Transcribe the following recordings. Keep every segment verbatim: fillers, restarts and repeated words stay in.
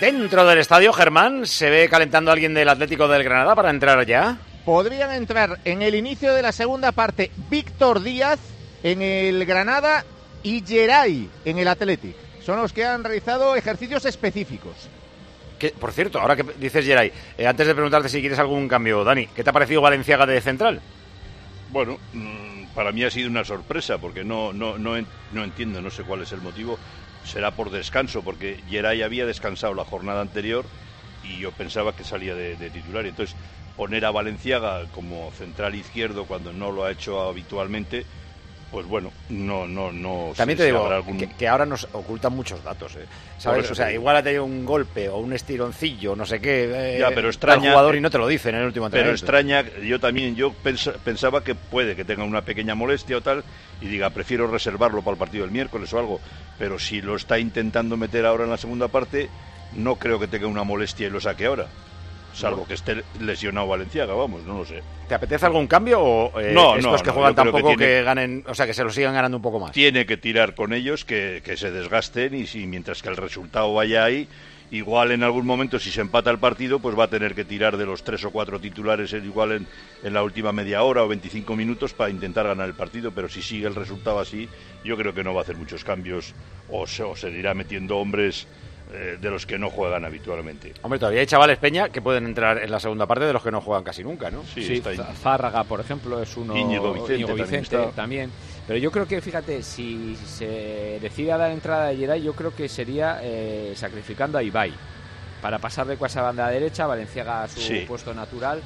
Dentro del estadio, Germán, ¿se ve calentando alguien del Atlético del Granada para entrar ya? Podrían entrar en el inicio de la segunda parte Víctor Díaz en el Granada y Geray en el Athletic. Son los que han realizado ejercicios específicos. Que, por cierto, ahora que dices Geray, eh, antes de preguntarte si quieres algún cambio, Dani, ¿qué te ha parecido Valenciaga de central? Bueno, mmm, para mí ha sido una sorpresa, porque no, no, no, no entiendo, no sé cuál es el motivo. Será por descanso, porque Geray había descansado la jornada anterior y yo pensaba que salía de, de titular. Entonces, poner a Valenciaga como central izquierdo cuando no lo ha hecho habitualmente, pues bueno, no no no También sé te si digo algún... que, que ahora nos ocultan muchos datos, ¿eh? ¿Sabes? O sea, igual ha tenido un golpe o un estironcillo, no sé qué, eh, ya, pero extraña, al jugador y no te lo dicen en el último entrenamiento. Pero extraña, yo también, yo pens, pensaba que puede que tenga una pequeña molestia o tal, y diga, prefiero reservarlo para el partido del miércoles o algo, pero si lo está intentando meter ahora en la segunda parte, no creo que tenga una molestia y lo saque ahora. Salvo no. que esté lesionado Valenciaga, vamos, no lo sé. ¿Te apetece algún cambio o eh, no, estos no, que no, juegan tampoco que, que, tiene, que ganen, o sea, que se lo sigan ganando un poco más? Tiene que tirar con ellos, que, que se desgasten y si mientras que el resultado vaya ahí, igual en algún momento si se empata el partido, pues va a tener que tirar de los tres o cuatro titulares igual en, en la última media hora o veinticinco minutos para intentar ganar el partido, pero si sigue el resultado así, yo creo que no va a hacer muchos cambios o se, o se irá metiendo hombres de los que no juegan habitualmente. Hombre, todavía hay chavales, Peña, que pueden entrar en la segunda parte de los que no juegan casi nunca, ¿no? Sí, sí, Zárraga, por ejemplo, es uno... Íñigo Vicente, Íñigo Vicente también, también. Pero yo creo que, fíjate, si se decide a dar entrada a Geray, yo creo que sería eh, sacrificando a Ibai para pasar de esa banda derecha, Valenciaga a su sí. puesto natural,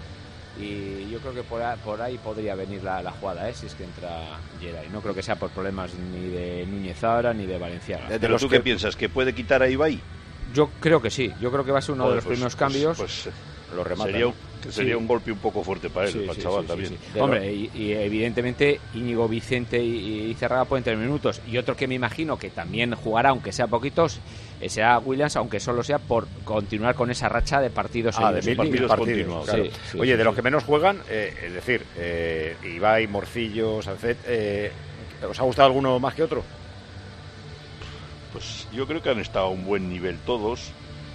y yo creo que por ahí, por ahí podría venir la, la jugada, ¿eh? Si es que entra Geray. No creo que sea por problemas ni de Núñez ahora ni de Valenciaga. ¿De, de los tú que... qué piensas? ¿Que puede quitar a Ibai? Yo creo que sí, yo creo que va a ser uno Joder, de los pues, primeros pues, cambios. Pues, lo remata, sería, ¿no? sería sí. un golpe un poco fuerte para él, sí, para sí, el chaval sí, también. Sí, sí. Hombre, y, y evidentemente Íñigo Vicente y, y Zárraga pueden tener minutos. Y otro que me imagino que también jugará, aunque sea poquitos, será Williams, aunque solo sea por continuar con esa racha de partidos. Ah, de mil partidos, partidos continuos. Claro. Sí, sí, Oye, sí, de sí. los que menos juegan, eh, es decir, eh, Ibai, Morcillo, Salcet, eh, ¿os ha gustado alguno más que otro? Pues yo creo que han estado a un buen nivel todos.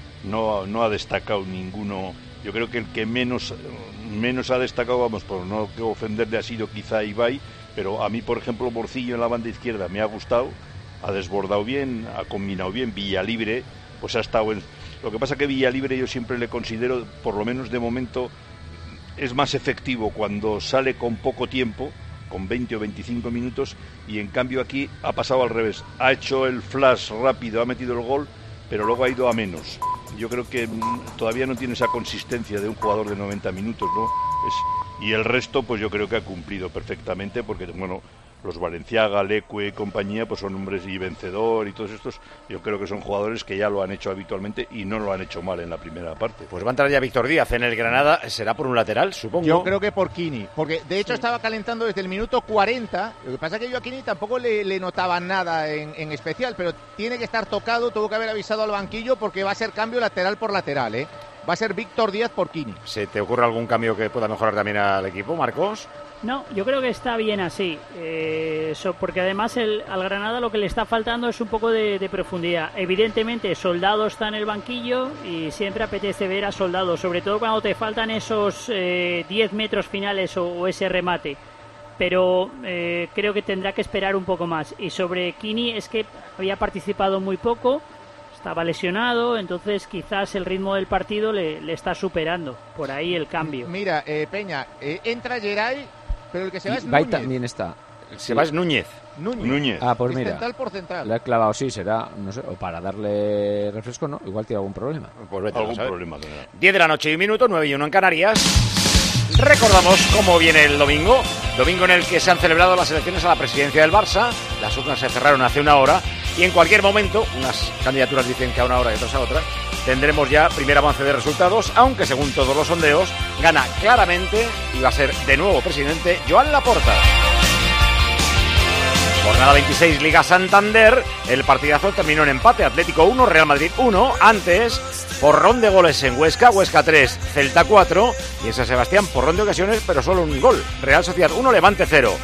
No, no ha destacado ninguno. Yo creo que el que menos menos ha destacado, vamos, por no ofenderle, ha sido quizá Ibai, pero a mí, por ejemplo, Morcillo en la banda izquierda me ha gustado, ha desbordado bien, ha combinado bien. Villalibre, pues ha estado en... Lo que pasa que Villalibre yo siempre le considero, por lo menos de momento, es más efectivo cuando sale con poco tiempo, con veinte o veinticinco minutos, y en cambio aquí ha pasado al revés. Ha hecho el flash rápido, ha metido el gol, pero luego ha ido a menos. Yo creo que todavía no tiene esa consistencia de un jugador de noventa minutos, ¿no? Es, y el resto, pues yo creo que ha cumplido perfectamente, porque, bueno, los Valenciaga, Leque y compañía, pues son hombres y Vencedor y todos estos, yo creo que son jugadores que ya lo han hecho habitualmente y no lo han hecho mal en la primera parte. Pues va a entrar ya Víctor Díaz en el Granada, será por un lateral, supongo. Yo creo que por Kini, porque de hecho sí. estaba calentando desde el minuto cuarenta, lo que pasa es que yo a Kini tampoco le, le notaba nada en, en especial, pero tiene que estar tocado, tuvo que haber avisado al banquillo porque va a ser cambio lateral por lateral, ¿eh? Va a ser Víctor Díaz por Kini. ¿Se te ocurre algún cambio que pueda mejorar también al equipo, Marcos? No, yo creo que está bien así, eh, so, porque además el, al Granada lo que le está faltando es un poco de, de profundidad. Evidentemente, Soldado está en el banquillo y siempre apetece ver a Soldado, sobre todo cuando te faltan esos eh, diez metros finales o, o ese remate. Pero eh, creo que tendrá que esperar un poco más. Y sobre Kini es que había participado muy poco, estaba lesionado, entonces quizás el ritmo del partido le, le está superando. Por ahí el cambio. Mira, eh, Peña, eh, entra Geray, pero el que se va es Ibai Núñez. también está. El que se va es Núñez. Núñez. Núñez. Ah, pues es mira. central por central. Le ha clavado, sí, será, no sé, o para darle refresco, ¿no? Igual tiene algún problema. Pues vete, Algún ¿sabes? problema tendrá. diez de la noche y un minuto, nueve y uno en Canarias. Recordamos cómo viene el domingo. Domingo en el que se han celebrado las elecciones a la presidencia del Barça. Las urnas se cerraron hace una hora. Y en cualquier momento, unas candidaturas dicen que a una hora y otras a otra, tendremos ya primer avance de resultados, aunque según todos los sondeos, gana claramente y va a ser de nuevo presidente Joan Laporta. Jornada veintiséis, Liga Santander. El partidazo terminó en empate. Atlético uno, Real Madrid uno. Antes, porrón de goles en Huesca. Huesca tres, Celta cuatro. Y en San Sebastián, porrón de ocasiones, pero solo un gol. Real Sociedad uno, Levante cero.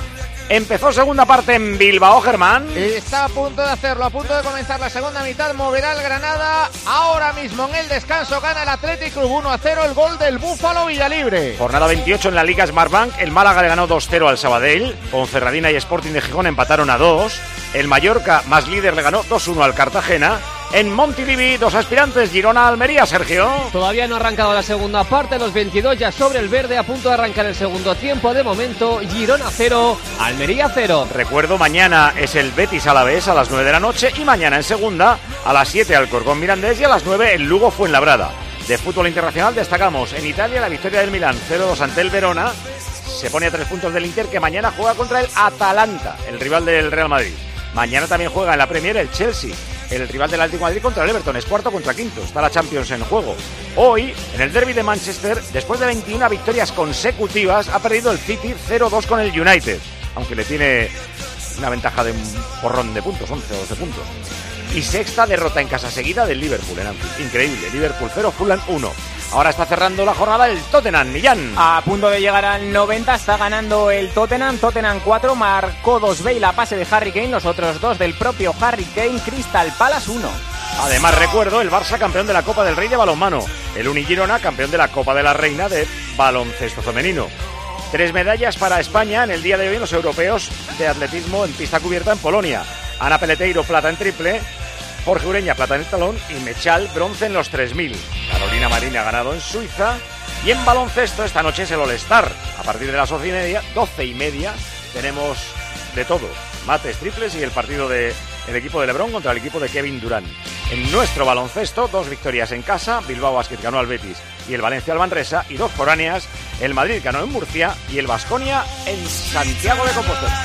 Empezó segunda parte en Bilbao, Germán. Está a punto de hacerlo, a punto de comenzar la segunda mitad. Moverá el Granada. Ahora mismo en el descanso gana el Athletic Club uno a cero, el gol del Búfalo Villalibre. Jornada veintiocho en la Liga Smartbank. El Málaga le ganó dos cero al Sabadell. Ponferradina y Sporting de Gijón empataron a dos. El Mallorca, más líder, le ganó dos uno al Cartagena. En Montilivi, dos aspirantes, Girona-Almería, Sergio. Todavía no ha arrancado la segunda parte, los veintidós ya sobre el verde, a punto de arrancar el segundo tiempo. De momento, Girona cero, Almería cero. Recuerdo, mañana es el Betis Alavés a las nueve de la noche y mañana en segunda a las siete Alcorcón Mirandés y a las nueve el Lugo Fuenlabrada. De fútbol internacional destacamos en Italia la victoria del Milán cero dos ante el Verona. Se pone a tres puntos del Inter, que mañana juega contra el Atalanta, el rival del Real Madrid. Mañana también juega en la Premier el Chelsea, el rival del Atlético de Madrid, contra el Everton. Es cuarto contra quinto, está la Champions en juego. Hoy, en el derbi de Manchester, después de veintiuna victorias consecutivas, ha perdido el City cero dos con el United, aunque le tiene una ventaja de un porrón de puntos, once o doce puntos. Y sexta derrota en casa seguida del Liverpool en Anfield. Increíble, Liverpool cero, Fulham uno. Ahora está cerrando la jornada el Tottenham, Millán. A punto de llegar al noventa, está ganando el Tottenham. Tottenham cuatro, marcó dos Bale a pase de Harry Kane, los otros dos del propio Harry Kane. Crystal Palace uno. Además, recuerdo, el Barça campeón de la Copa del Rey de balonmano. El Unigirona campeón de la Copa de la Reina de baloncesto femenino. Tres medallas para España en el día de hoy en los europeos de atletismo en pista cubierta en Polonia. Ana Peleteiro, plata en triple. Jorge Ureña, plata en el talón, y Mechal, bronce en los tres mil. Carolina Marín ha ganado en Suiza. Y en baloncesto esta noche es el All-Star. A partir de las once y media, doce y media, tenemos de todo. Mates, triples y el partido del equipo de LeBron contra el equipo de Kevin Durant. En nuestro baloncesto, dos victorias en casa. Bilbao Basket ganó al Betis y el Valencia al Manresa. Y dos foráneas, el Madrid ganó en Murcia y el Baskonia en Santiago de Compostela.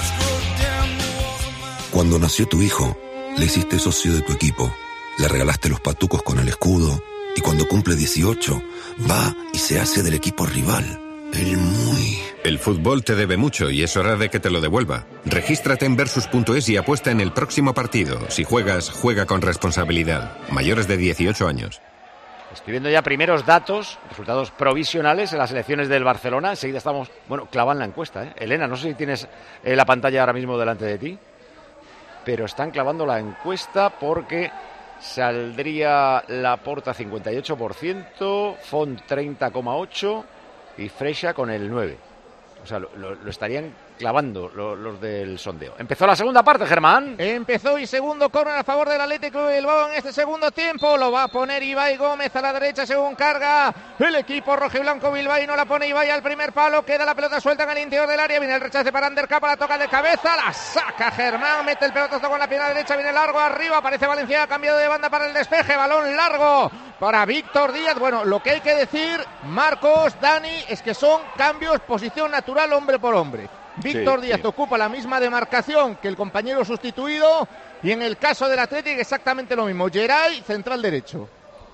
Cuando nació tu hijo, le hiciste socio de tu equipo, le regalaste los patucos con el escudo y cuando cumple dieciocho, va y se hace del equipo rival, el muy... El fútbol te debe mucho y es hora de que te lo devuelva. Regístrate en Versus punto es y apuesta en el próximo partido. Si juegas, juega con responsabilidad. Mayores de dieciocho años. Estoy viendo ya primeros datos, resultados provisionales en las elecciones del Barcelona. Enseguida estamos, bueno, clavan la encuesta, ¿eh? Elena, no sé si tienes eh, la pantalla ahora mismo delante de ti, pero están clavando la encuesta porque saldría Laporta cincuenta y ocho por ciento, Font treinta coma ocho por ciento y Freixa con el nueve por ciento. O sea, lo, lo, lo estarían clavando lo, los del sondeo. Empezó la segunda parte, Germán. Empezó y segundo córner a favor del Atlético de Bilbao en este segundo tiempo. Lo va a poner Ibai Gómez a la derecha según carga el equipo rojiblanco Bilbao. Y no la pone Ibai al primer palo. Queda la pelota suelta en el interior del área. Viene el rechace para Andercapa, la toca de cabeza. La saca Germán, mete el pelotazo con la pierna derecha. Viene largo arriba, aparece Valencia, cambiado de banda para el despeje. Balón largo para Víctor Díaz. Bueno, lo que hay que decir, Marcos, Dani, es que son cambios, posición natural, hombre por hombre. Víctor sí, Díaz sí. ocupa la misma demarcación que el compañero sustituido y en el caso del Atlético exactamente lo mismo. Geray, central derecho.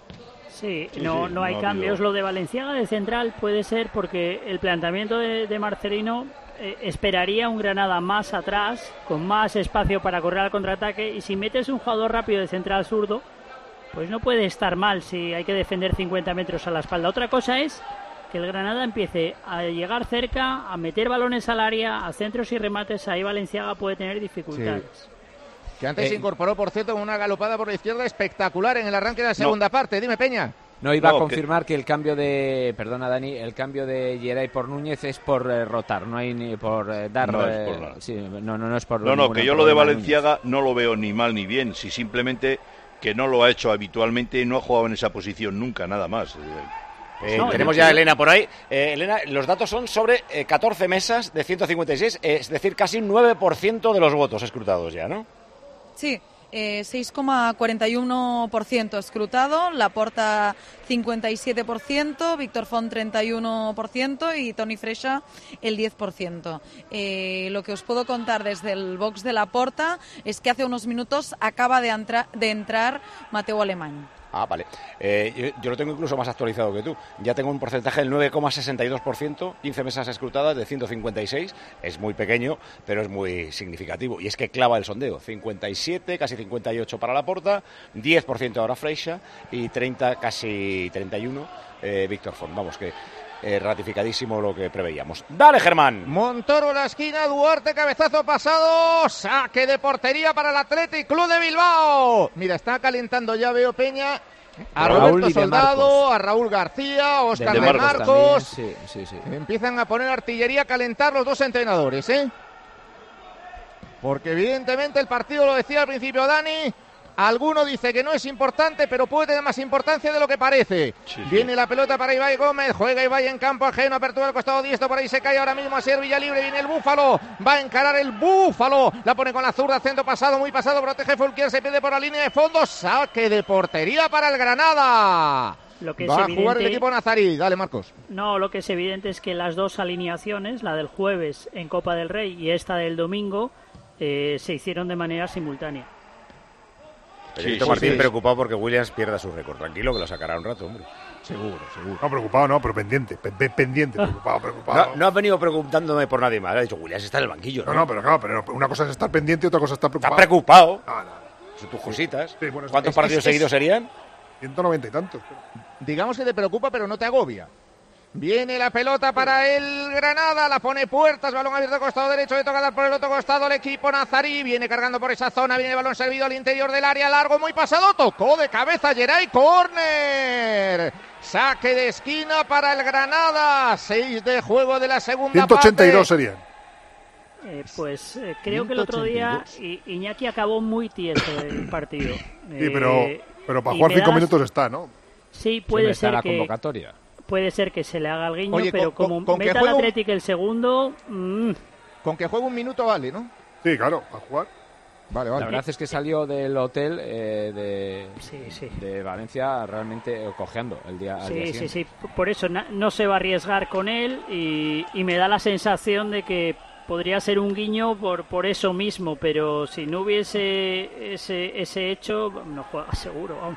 Sí, sí no, sí, no hay no cambios. Habido... Lo de Valenciaga de central puede ser porque el planteamiento de, de Marcelino eh, esperaría un Granada más atrás, con más espacio para correr al contraataque, y si metes un jugador rápido de central zurdo, pues no puede estar mal si hay que defender cincuenta metros a la espalda. Otra cosa es que el Granada empiece a llegar cerca, a meter balones al área, a centros y remates. Ahí Valenciaga puede tener dificultades. Sí. Que antes eh, se incorporó, por cierto, con una galopada por la izquierda espectacular en el arranque de la segunda no. parte. Dime, Peña. No, iba no, a confirmar que... que el cambio de... Perdona, Dani. El cambio de Geray por Núñez es por eh, rotar. No hay ni por eh, dar... No, eh, es por nada. Sí, no, no, no es por... No, no, que yo lo de Valenciaga Núñez. No lo veo ni mal ni bien. Si simplemente que no lo ha hecho habitualmente y no ha jugado en esa posición nunca, nada más. Eh, no, tenemos ya a Elena por ahí. Eh, Elena, los datos son sobre eh, catorce mesas de ciento cincuenta y seis, eh, es decir, casi un nueve por ciento de los votos escrutados ya, ¿no? Sí, eh, seis coma cuarenta y uno por ciento escrutado, Laporta cincuenta y siete por ciento, Víctor Font treinta y uno por ciento y Toni Freixa el diez por ciento. Eh, lo que os puedo contar desde el box de Laporta es que hace unos minutos acaba de, entra- de entrar Mateu Alemany. Ah, vale. Eh, yo, yo lo tengo incluso más actualizado que tú. Ya tengo un porcentaje del nueve coma sesenta y dos por ciento, quince mesas escrutadas de ciento cincuenta y seis. Es muy pequeño, pero es muy significativo. Y es que clava el sondeo. cincuenta y siete, casi cincuenta y ocho para Laporta, diez por ciento ahora Freixa y treinta, casi treinta y uno, eh, Víctor Font. Vamos, que eh, ratificadísimo lo que preveíamos. Dale, Germán. Montoro la esquina, Duarte cabezazo pasado, saque de portería para el Athletic Club de Bilbao. Mira, está calentando ya, veo Peña, a Raúl Roberto Soldado, a Raúl García, a Óscar de, de Marcos. Marcos. Sí, sí, sí. Empiezan a poner artillería a calentar los dos entrenadores, ¿eh? Porque evidentemente el partido, lo decía al principio Dani, alguno dice que no es importante, pero puede tener más importancia de lo que parece. Sí, viene sí. la pelota para Ibai Gómez, juega Ibai en campo ajeno, apertura al costado diestro, por ahí se cae ahora mismo a ser Villa libre, viene el Búfalo, va a encarar el Búfalo, la pone con la zurda, centro pasado, muy pasado, protege Fulquier, se pierde por la línea de fondo, saque de portería para el Granada. Lo que va es a evidente, jugar el equipo nazarí. Dale, Marcos. No, lo que es evidente es que las dos alineaciones, la del jueves en Copa del Rey y esta del domingo, eh, se hicieron de manera simultánea. Pedrito sí, Martín sí, preocupado porque Williams pierda su récord. Tranquilo, que lo sacará un rato, hombre. Seguro, seguro. No, preocupado no, pero pendiente. Pe pendiente, preocupado, preocupado. No, no has venido preguntándome por nadie más. Ha dicho, Williams está en el banquillo, ¿no? No, no, pero claro, pero una cosa es estar pendiente y otra cosa es estar preocupado. Estás preocupado. Ah, no. Son tus cositas. Sí, bueno, ¿cuántos es, partidos es, seguidos es, serían? ciento noventa y tantos. Digamos que te preocupa, pero no te agobia. Viene la pelota para el Granada, la pone Puertas, balón abierto al costado derecho, le toca dar por el otro costado el equipo nazarí, viene cargando por esa zona, viene el balón servido al interior del área, largo, muy pasado, tocó de cabeza Geray, córner, saque de esquina para el Granada, seis de juego de la segunda ciento ochenta y dos parte. Serían. Eh, pues eh, creo que el otro día Iñaki acabó muy tieso el partido. Sí, pero, pero para jugar cinco das... minutos está, ¿no? Sí, puede ser la que... convocatoria. Puede ser que se le haga el guiño, Oye, pero con, como con meta al Athletic el segundo... Mmm. Con que juegue un minuto vale, ¿no? Sí, claro, a jugar. Vale, vale. La verdad es que salió del hotel eh, de, sí, sí. de Valencia realmente cojeando el día, sí, al día sí, siguiente. Sí, sí, por eso no, no se va a arriesgar con él y, y me da la sensación de que podría ser un guiño por, por eso mismo, pero si no hubiese ese, ese hecho, no juega seguro, vamos.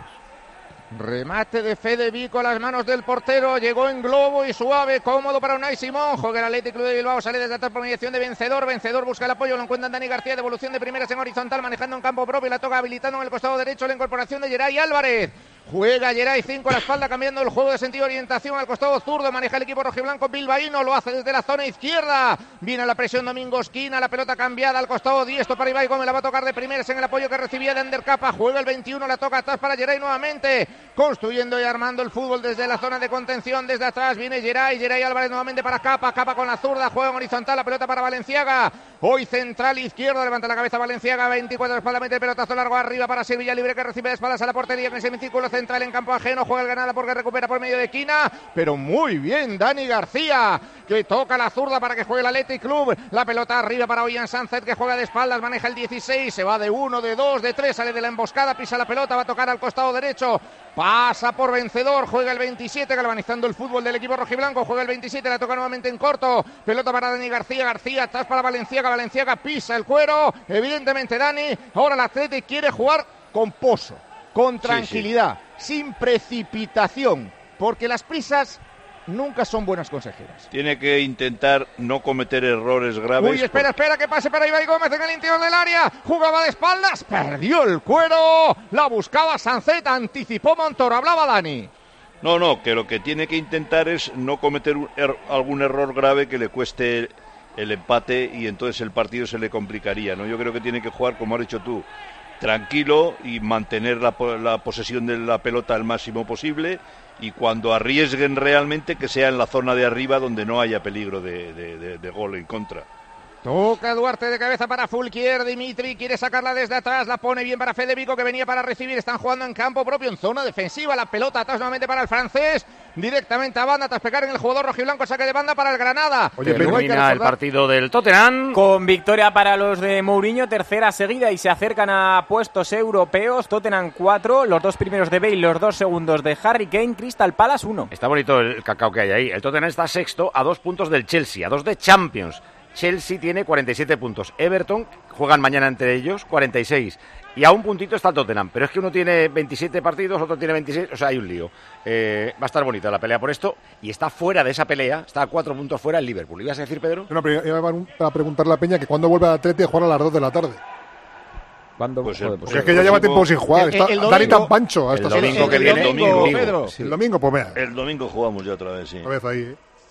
Remate de Fede Vico a las manos del portero, llegó en globo y suave, cómodo para Unai Simón, juega el Athletic Club de Bilbao, sale desde atrás por mediación de Vencedor, Vencedor busca el apoyo, lo encuentra Dani García, devolución de primeras en horizontal, manejando en campo propio, la toca habilitando en el costado derecho, la incorporación de Geray Álvarez. Juega Geray cinco a la espalda, cambiando el juego de sentido de orientación al costado zurdo, maneja el equipo rojiblanco bilbaíno, lo hace desde la zona izquierda, viene la presión Domingo Esquina, la pelota cambiada al costado diestro para Ibai Gómez, la va a tocar de primeras en el apoyo que recibía de Ander Capa, juega el veintiuno, la toca atrás para Geray nuevamente, construyendo y armando el fútbol desde la zona de contención, desde atrás viene Geray, Geray Álvarez nuevamente para Capa, Capa con la zurda, juega en horizontal, la pelota para Valenciaga, hoy central izquierdo, levanta la cabeza Valenciaga, veinticuatro de espalda, mete el pelotazo largo arriba para Sevilla Libre que recibe de espaldas a la portería en ese semicírculo central en campo ajeno, juega el Granada porque recupera por medio de Quina, pero muy bien Dani García, que toca la zurda para que juegue el Athletic Club, la pelota arriba para Ollán Sánchez que juega de espaldas, maneja el dieciséis, se va de uno, de dos, de tres, sale de la emboscada, pisa la pelota, va a tocar al costado derecho, pasa por Vencedor, juega el veintisiete, galvanizando el fútbol del equipo rojiblanco, juega el veintisiete, la toca nuevamente en corto, pelota para Dani García, García atrás para Valenciaga, Valenciaga pisa el cuero, evidentemente Dani, ahora el Athletic quiere jugar con pozo, con tranquilidad, sí, sí. sin precipitación, porque las prisas nunca son buenas consejeras. Tiene que intentar no cometer errores graves. Uy, espera, por... espera, que pase para Ibai Gómez en el interior del área, jugaba de espaldas, perdió el cuero, la buscaba Sancet, anticipó Montoro, hablaba Dani. No, no, que lo que tiene que intentar es no cometer un er- algún error grave que le cueste el empate y entonces el partido se le complicaría, ¿no? Yo creo que tiene que jugar, como has dicho tú, tranquilo y mantener la, la posesión de la pelota al máximo posible y cuando arriesguen realmente que sea en la zona de arriba donde no haya peligro de, de, de, de gol en contra. Toca Duarte de cabeza para Fulquier, Dimitri quiere sacarla desde atrás, la pone bien para Fede Vico que venía para recibir, están jugando en campo propio en zona defensiva, la pelota atrás nuevamente para el francés, directamente a banda tras pegar en el jugador rojiblanco, saque de banda para el Granada. Oye, termina el partido del Tottenham con victoria para los de Mourinho, tercera seguida y se acercan a puestos europeos. Tottenham cuatro, los dos primeros de Bale, los dos segundos de Harry Kane, Crystal Palace uno. Está bonito el cacao que hay ahí. El Tottenham está sexto a dos puntos del Chelsea, a dos de Champions. Chelsea tiene cuarenta y siete puntos, Everton juegan mañana entre ellos cuarenta y seis y a un puntito está el Tottenham, pero es que uno tiene veintisiete partidos, otro tiene veintiséis, o sea hay un lío. Eh, va a estar bonita la pelea por esto y está fuera de esa pelea, está a cuatro puntos fuera el Liverpool. ¿Ibas a decir, Pedro? No, pero iba a preguntarle a Peña que cuándo vuelve al Atleti a jugar a las dos de la tarde. ¿Cuándo? Pues Joder, el, pues pues es que ya lleva tiempo sin jugar, el, está el, el Dani domingo, tan pancho. El domingo que viene, el domingo, Pedro. Sí. El domingo, pues vea. El domingo jugamos ya otra vez, sí. Otra vez ahí, ¿eh?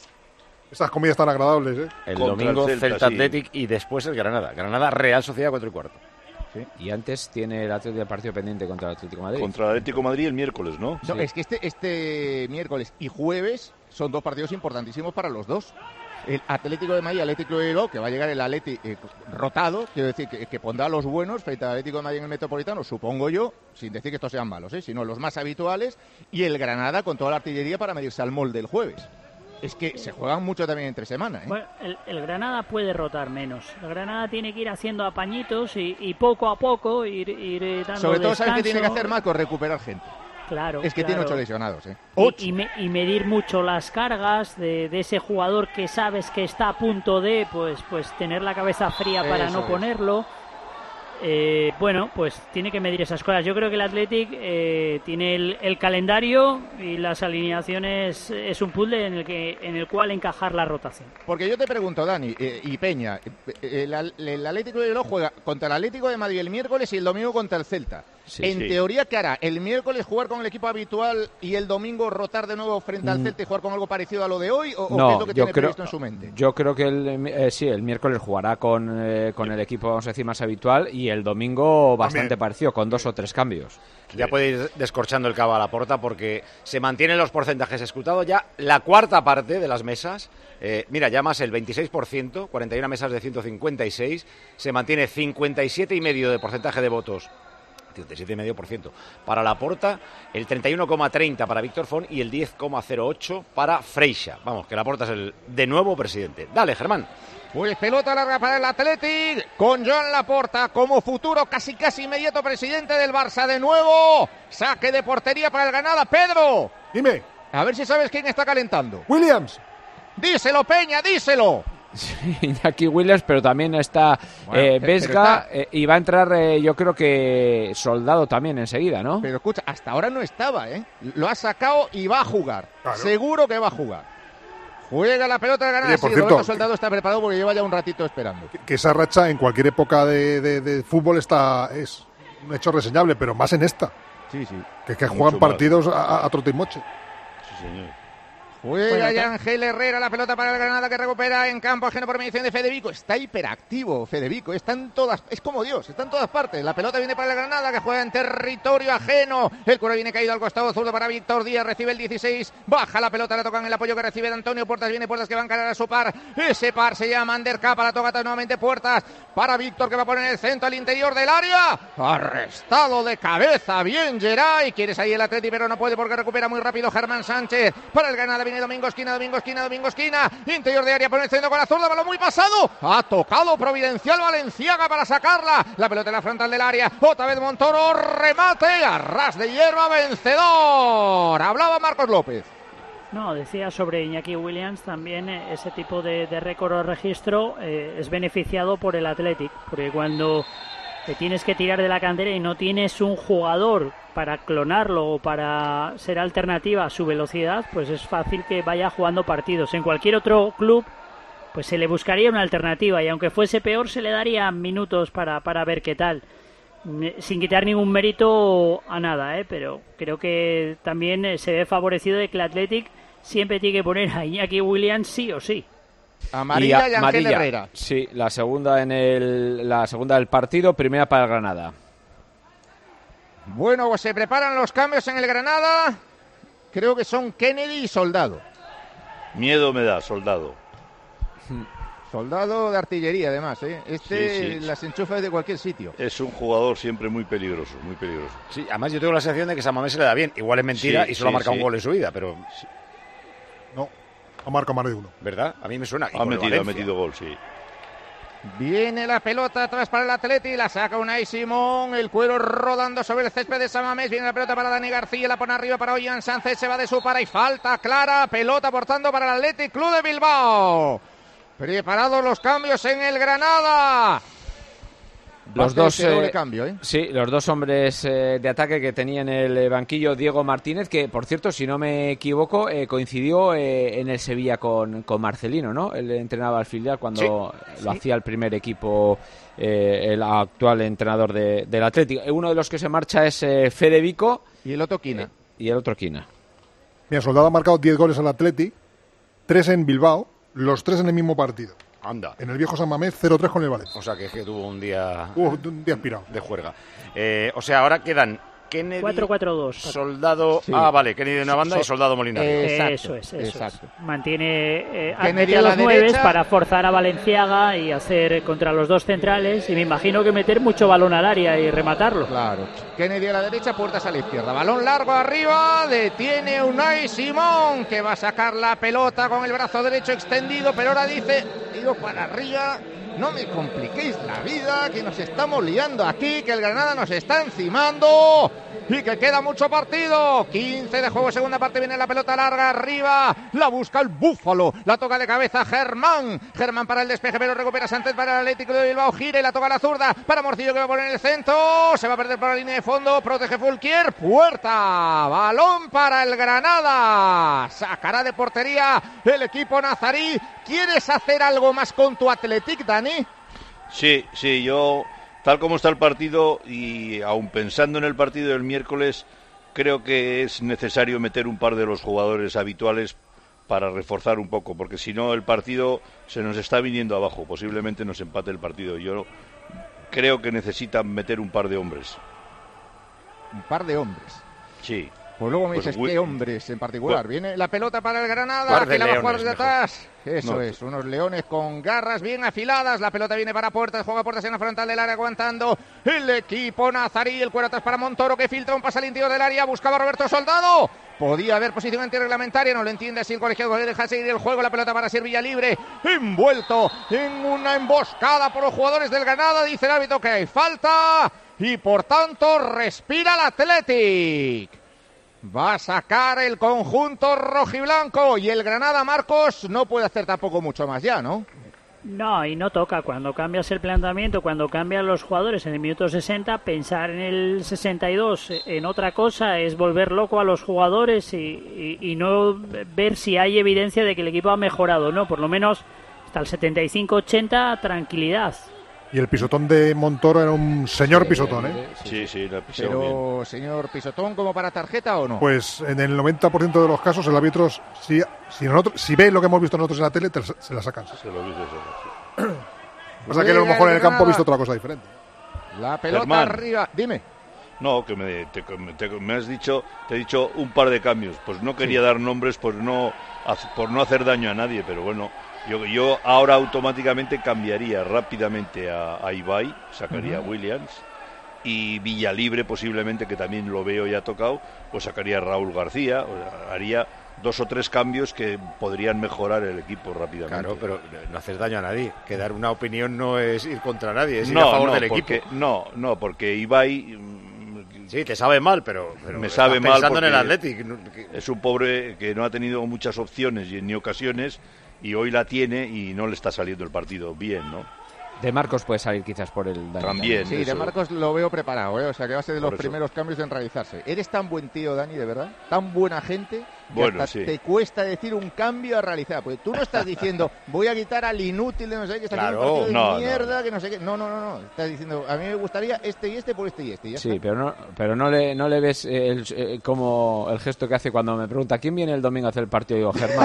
Esas comidas tan agradables, ¿eh? El Contra domingo el Celta, Celta sí. Athletic y después el Granada. Granada Real Sociedad cuatro y cuarto. Sí. Y antes tiene el Atlético del partido pendiente contra el Atlético de Madrid. Contra el Atlético de Madrid el miércoles, ¿no? No, Sí. es que este, este miércoles y jueves son dos partidos importantísimos para los dos. El Atlético de Madrid y Atlético de Bilbao, que va a llegar el Atleti eh, rotado, quiero decir, que, que pondrá a los buenos frente al Atlético de Madrid en el Metropolitano, supongo yo, sin decir que estos sean malos, ¿eh? sino los más habituales, y el Granada con toda la artillería para medirse al molde el jueves. Es que se juegan mucho también entre semana, ¿eh? Bueno, el, el Granada puede rotar menos. El Granada tiene que ir haciendo apañitos y, y poco a poco ir, ir eh, dando Sobre todo, descanso. ¿sabes qué tiene que hacer Marco? Recuperar gente. Claro, Es que claro. tiene ocho lesionados, ¿eh? Y, Ocho. y, me- y medir mucho las cargas de, de ese jugador que sabes que está a punto de, pues, pues tener la cabeza fría para Eso no es. ponerlo. Eh, bueno, pues tiene que medir esas cosas. Yo creo que el Athletic eh, tiene el, el calendario y las alineaciones. Es un puzzle en el que en el cual encajar la rotación. Porque yo te pregunto, Dani eh, y Peña, eh, el, Al- el Atlético de Bilbao juega contra el Atlético de Madrid el miércoles y el domingo contra el Celta. Sí, en sí. teoría, ¿qué hará? ¿El miércoles jugar con el equipo habitual y el domingo rotar de nuevo frente al Mm. Celta y jugar con algo parecido a lo de hoy? ¿O, o No, qué es lo que yo tiene creo, previsto en su mente? yo creo que el, eh, sí, el miércoles jugará con, eh, con el equipo, vamos a decir, más habitual, y el domingo bastante También. parecido, con dos o tres cambios. Ya puede ir descorchando el cabo a la porta porque se mantienen los porcentajes escrutados ya la cuarta parte de las mesas. Eh, mira, ya más el veintiséis por ciento, cuarenta y una mesas de ciento cincuenta y seis, se mantiene cincuenta y siete coma cinco por ciento de porcentaje de votos. cincuenta y siete coma cinco por ciento para Laporta, el treinta y uno coma treinta para Víctor Font y el diez coma cero ocho para Freixa. Vamos, que Laporta es el de nuevo presidente. Dale, Germán. Pues pelota larga para el Athletic, con Joan Laporta como futuro casi casi inmediato presidente del Barça de nuevo. Saque de portería para el Granada. Pedro, Dime, a ver si sabes quién está calentando. Williams. Díselo, Peña, díselo. Sí, Iñaki Williams, pero también está Bueno, eh, pero Vesga está- eh, y va a entrar, eh, yo creo que Soldado también enseguida, ¿no? Pero escucha, hasta ahora no estaba, ¿eh? Lo ha sacado y va a jugar. Claro. Seguro que va a jugar. Juega la pelota de Granada. Oye, por Sí, cierto, Roberto Soldado está preparado porque lleva ya un ratito esperando. Que, que esa racha en cualquier época de, de- de fútbol está es un hecho reseñable, pero más en esta. Sí, sí. Que es que Mucho juegan más. partidos a, a, a trote y moche. Sí, señor. Juega Bueno, ya ta- Ángel Herrera, la pelota para el Granada que recupera en campo ajeno por mediación de Federico. Está hiperactivo Federico, está en todas, es como Dios, está en todas partes. La pelota viene para el Granada que juega en territorio ajeno. El cuero viene caído al costado zurdo para Víctor Díaz, recibe el dieciséis, baja la pelota, la tocan en el apoyo que recibe de Antonio Puertas, viene Puertas que va a encarar a su par. Ese par se llama Andercapa, la toca nuevamente Puertas para Víctor que va a poner el centro al interior del área. Arrestado de cabeza, bien Geray, quieres ahí el Atleti pero no puede porque recupera muy rápido Germán Sánchez. Para el Granada viene Domingo Esquina, Domingo Esquina, Domingo Esquina, interior de área, pone el centro con la zurda, balón muy pasado, ha tocado Providencial Valenciaga para sacarla, la pelota en la frontal del área, otra vez Montoro, remate, a ras de hierba, vencedor, hablaba Marcos López. No, decía sobre Iñaki Williams también, eh, ese tipo de, de récord o registro eh, es beneficiado por el Athletic, porque cuando te tienes que tirar de la cantera y no tienes un jugador para clonarlo o para ser alternativa a su velocidad, pues es fácil que vaya jugando partidos. En cualquier otro club, pues se le buscaría una alternativa y aunque fuese peor, se le daría minutos para, para ver qué tal. Mm, Sin quitar ningún mérito a nada, ¿eh? Pero creo que también eh, se ve favorecido de que el Athletic siempre tiene que poner a Iñaki Williams sí o sí. Amarilla y, a- Ángel amarilla. Herrera. Sí, la segunda en el, la segunda del partido, primera para el Granada. Bueno, pues se preparan los cambios en el Granada, creo que son Kennedy y Soldado. Miedo me da, Soldado. Soldado de artillería, además, ¿eh? Este Sí, sí. las enchufa de cualquier sitio. Es un jugador siempre muy peligroso, muy peligroso. Sí, además yo tengo la sensación de que San Mamés se le da bien. Igual es mentira Sí, y solo sí, ha marcado sí. un gol en su vida, pero No, ha marcado más de uno. ¿verdad? A mí me suena. Y Ha con el metido, ha Valencia. metido gol, sí. Viene la pelota atrás para el Atleti, la saca Unai Simón, el cuero rodando sobre el césped de San Mamés, viene la pelota para Dani García, la pone arriba para Ollán Sánchez, se va de su para y falta clara, pelota portando para el Athletic Club de Bilbao. Preparados los cambios en el Granada. Los Va a dos, ser ese doble eh, cambio, ¿eh? Sí, los dos hombres eh, de ataque que tenía en el eh, banquillo Diego Martínez, que por cierto, si no me equivoco, eh, coincidió eh, en el Sevilla con, con Marcelino, ¿no? Él entrenaba al filial cuando Sí, lo sí. hacía el primer equipo, eh, el actual entrenador de, del Atlético. Uno de los que se marcha es eh, Fede Vico Y el otro Quina. y el otro Quina. Mira, Soldado ha marcado diez goles al Atleti, tres en Bilbao, los tres en el mismo partido. Anda. En el viejo San Mamés, cero tres con el Valencia. O sea, que es que tuvo un día... Uh, un día inspirado. De juerga. Eh, o sea, ahora quedan Kennedy... cuatro cuatro dos. Soldado... Sí. Ah, vale, Kennedy de una banda So- y Soldado Molinari. Eh, Exacto, eso es, eso exacto. es. Mantiene eh, Kennedy a a la los nueve derecha. para forzar a Valenciaga y hacer contra los dos centrales. Y me imagino que meter mucho balón al área y rematarlo. Claro. Kennedy a la derecha, Puertas a la izquierda. Balón largo arriba, detiene Unai Simón, que va a sacar la pelota con el brazo derecho extendido, pero ahora dice, tiro para arriba, no me compliquéis la vida, que nos estamos liando aquí, que el Granada nos está encimando y que queda mucho partido. quince de juego, segunda parte, viene la pelota larga arriba, la busca el Búfalo, la toca de cabeza Germán, Germán para el despeje, pero recupera Sánchez para el Atlético de Bilbao, gira y la toca a la zurda, para Morcillo que va a poner en el centro, se va a perder por la línea de fondo, protege Fulquier, puerta, balón para el Granada, sacará de portería el equipo nazarí. ¿Quieres hacer algo más con tu Athletic, Dani? Sí, sí, yo, tal como está el partido, y aun pensando en el partido del miércoles, creo que es necesario meter un par de los jugadores habituales para reforzar un poco, porque si no el partido se nos está viniendo abajo, posiblemente nos empate el partido. Yo creo que necesitan meter un par de hombres. Un par de hombres. Sí. Pues luego me Pues, dices we- qué hombres en particular. Viene la pelota para el Granada, Par de que la va a jugar leones, desde mejor. atrás. Eso No. es, unos leones con garras bien afiladas. La pelota viene para Puertas, juega Puertas en la frontal del área aguantando el equipo nazarí. El cuero atrás para Montoro, que filtra un pase al interior del área. Buscaba a Roberto Soldado. Podía haber posición antirreglamentaria, no lo entiende así el colegiado, le deja seguir el juego. La pelota para ser Villalibre, envuelto en una emboscada por los jugadores del Granada. Dice el árbitro que hay falta y por tanto respira el Athletic. Va a sacar el conjunto rojiblanco y el Granada, Marcos, no puede hacer tampoco mucho más ya, ¿no? No, y no toca. Cuando cambias el planteamiento, cuando cambian los jugadores en el minuto sesenta, pensar en el sesenta y dos en otra cosa es volver loco a los jugadores y, y, y no ver si hay evidencia de que el equipo ha mejorado, ¿no? Por lo menos hasta el setenta y cinco ochenta, tranquilidad. Y el pisotón de Montoro era un señor pisotón, ¿eh? Sí, sí, la pisó bien. Pero, señor Pisotón, ¿como para tarjeta o no? Pues en el noventa por ciento de los casos el árbitro, si, si, nosotros, si ve lo que hemos visto nosotros en la tele, te, se la sacan. Se lo dice solo. Pasa que a lo mejor en el campo ha visto otra cosa diferente. La pelota Germán. arriba, dime. No, que me, te, te- me has dicho, te he dicho un par de cambios. Pues no quería dar nombres por no, haz- por no hacer daño a nadie, pero bueno, yo, yo ahora automáticamente cambiaría rápidamente a, a Ibai, sacaría Ujú. a Williams, y Villalibre posiblemente, que también lo veo ya tocado, pues sacaría a Raúl García, o sea, haría dos o tres cambios que podrían mejorar el equipo rápidamente. Claro, pero no haces daño a nadie. Que dar una opinión no es ir contra nadie, es ir no, a favor no, del porque, equipo. No, no, porque Ibai... mm, Sí, te sabe mal, pero, pero me estás sabe mal pensando en el porque Athletic. no- que- es un pobre que no ha tenido muchas opciones y ni ocasiones, y hoy la tiene y no le está saliendo el partido bien, ¿no? De Marcos puede salir quizás por el Dani. También. Sí, de eso. Marcos lo veo preparado, ¿eh? O sea que va a ser de los Por eso. primeros cambios en realizarse. ¿Eres tan buen tío, Dani, de verdad? ¿Tan buena gente? Que Bueno, hasta sí. te cuesta decir un cambio a realizar. Porque tú no estás diciendo, voy a quitar al inútil de no sé qué, que está haciendo Claro. un partido de No, no, mierda, que no sé qué. No, no, no, no. Estás diciendo, a mí me gustaría este y este por este y este. Y ya Sí, está. pero no, pero no le, no le ves eh, el, eh, como el gesto que hace cuando me pregunta ¿quién viene el domingo a hacer el partido? Y digo, Germán.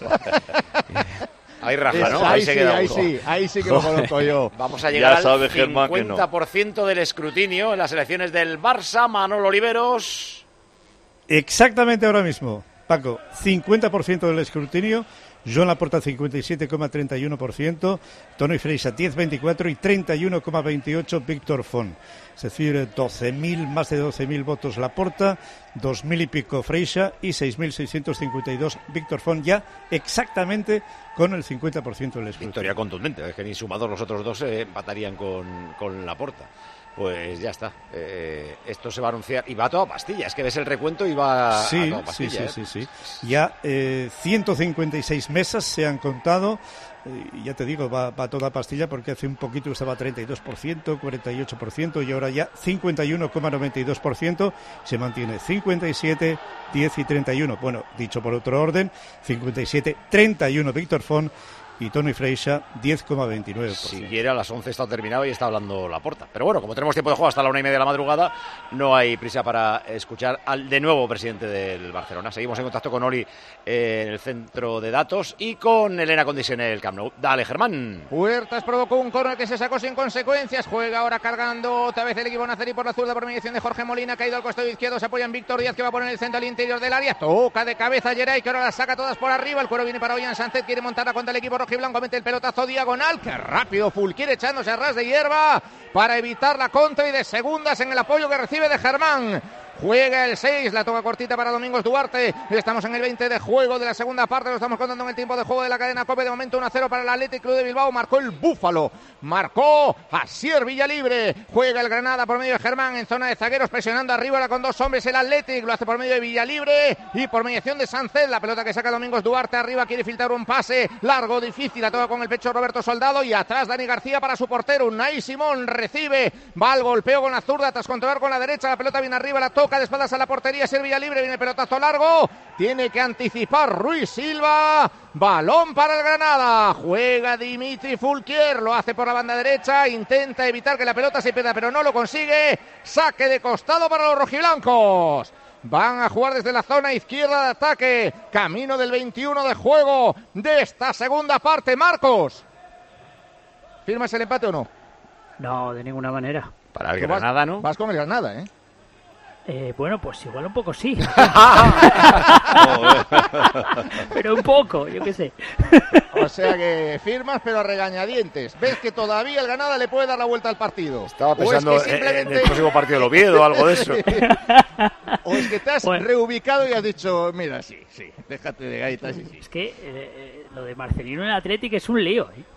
Ahí raja, Es- ¿no? ahí, se sí, queda ahí uno. sí, ahí sí que lo conozco yo. Vamos a llegar Ya sabe al Germán que no. cincuenta por ciento del escrutinio en las elecciones del Barça. Manolo Oliveros. Exactamente ahora mismo, Paco, cincuenta por ciento del escrutinio, Joan Laporta cincuenta y siete coma treinta y uno por ciento, Toni Freixa diez coma veinticuatro y treinta y uno coma veintiocho Víctor Font. Es decir, doce mil, más de doce mil votos Laporta, dos mil y pico Freixa y seis mil seiscientos cincuenta y dos Víctor Font, ya exactamente con el cincuenta por ciento del escrutinio. Victoria contundente, es que ni sumados los otros dos eh, empatarían con, con Laporta. Pues ya está. Eh, esto se va a anunciar. Y va a toda pastilla. Es que ves el recuento y va Sí, a toda sí, pastilla. sí, ¿eh? sí, sí. Ya eh, ciento cincuenta y seis mesas se han contado. Y ya te digo, va, va a toda pastilla porque hace un poquito estaba treinta y dos por ciento, cuarenta y ocho por ciento y ahora ya cincuenta y uno coma noventa y dos por ciento. Se mantiene cincuenta y siete, diez y treinta y uno. Bueno, dicho por otro orden, cincuenta y siete, treinta y uno Víctor Font y Toni Freixa diez coma veintinueve por ciento. Si quiere, a las once está terminado y está hablando Laporta. Pero bueno, como tenemos tiempo de juego hasta la una y media de la madrugada, no hay prisa para escuchar al de nuevo presidente del Barcelona. Seguimos en contacto con Oli eh, en el centro de datos y con Elena Condis en el Camp Nou. Dale, Germán. Huertas provocó un córner que se sacó sin consecuencias. Juega ahora cargando otra vez el equipo nazarí por la zurda por mediación de Jorge Molina. Caído al costado izquierdo, se apoya en Víctor Díaz, que va a poner el centro al interior del área. Toca de cabeza Geray, que ahora las saca todas por arriba. El cuero viene para Ollán Sánchez, quiere montarla contra el equipo rojiblanco. Mete el pelotazo diagonal. Que rápido Fulquier echándose a ras de hierba para evitar la contra y de segundas en el apoyo que recibe de Germán. Juega el seis, la toca cortita para Domingos Duarte. Estamos en el veinte de juego de la segunda parte. Lo estamos contando en el tiempo de juego de la cadena COPE. De momento uno a cero para el Athletic Club de Bilbao. Marcó el Búfalo. Marcó Asier Villalibre. Juega el Granada por medio de Germán en zona de zagueros, presionando arriba ahora con dos hombres el Athletic. Lo hace por medio de Villalibre y por mediación de Sánchez. La pelota que saca Domingos Duarte arriba. Quiere filtrar un pase largo, difícil. La toca con el pecho Roberto Soldado. Y atrás Dani García para su portero. Unai Simón recibe. Va al golpeo con la zurda tras controlar con la derecha. La pelota viene arriba. La toca de espaldas a la portería. Servilla libre, viene el pelotazo largo, tiene que anticipar Ruiz Silva, balón para el Granada, juega Dimitri Fulquier, lo hace por la banda derecha, intenta evitar que la pelota se pierda, pero no lo consigue, saque de costado para los rojiblancos. Van a jugar desde la zona izquierda de ataque, camino del veintiuno de juego de esta segunda parte. Marcos, ¿firmas el empate o no? No, de ninguna manera. Para el Granada, ¿no? Vas con el Granada, ¿eh? Eh, bueno, pues igual un poco sí. Pero un poco, yo qué sé. O sea que firmas, pero a regañadientes. Ves que todavía el Granada le puede dar la vuelta al partido. Estaba pensando es que simplemente... en el próximo partido de Oviedo o algo de eso. O es que te has bueno. reubicado y has dicho, mira, sí, sí, déjate de gaitas. Sí, sí. Es que eh, lo de Marcelino en el Athletic es un lío, ¿eh?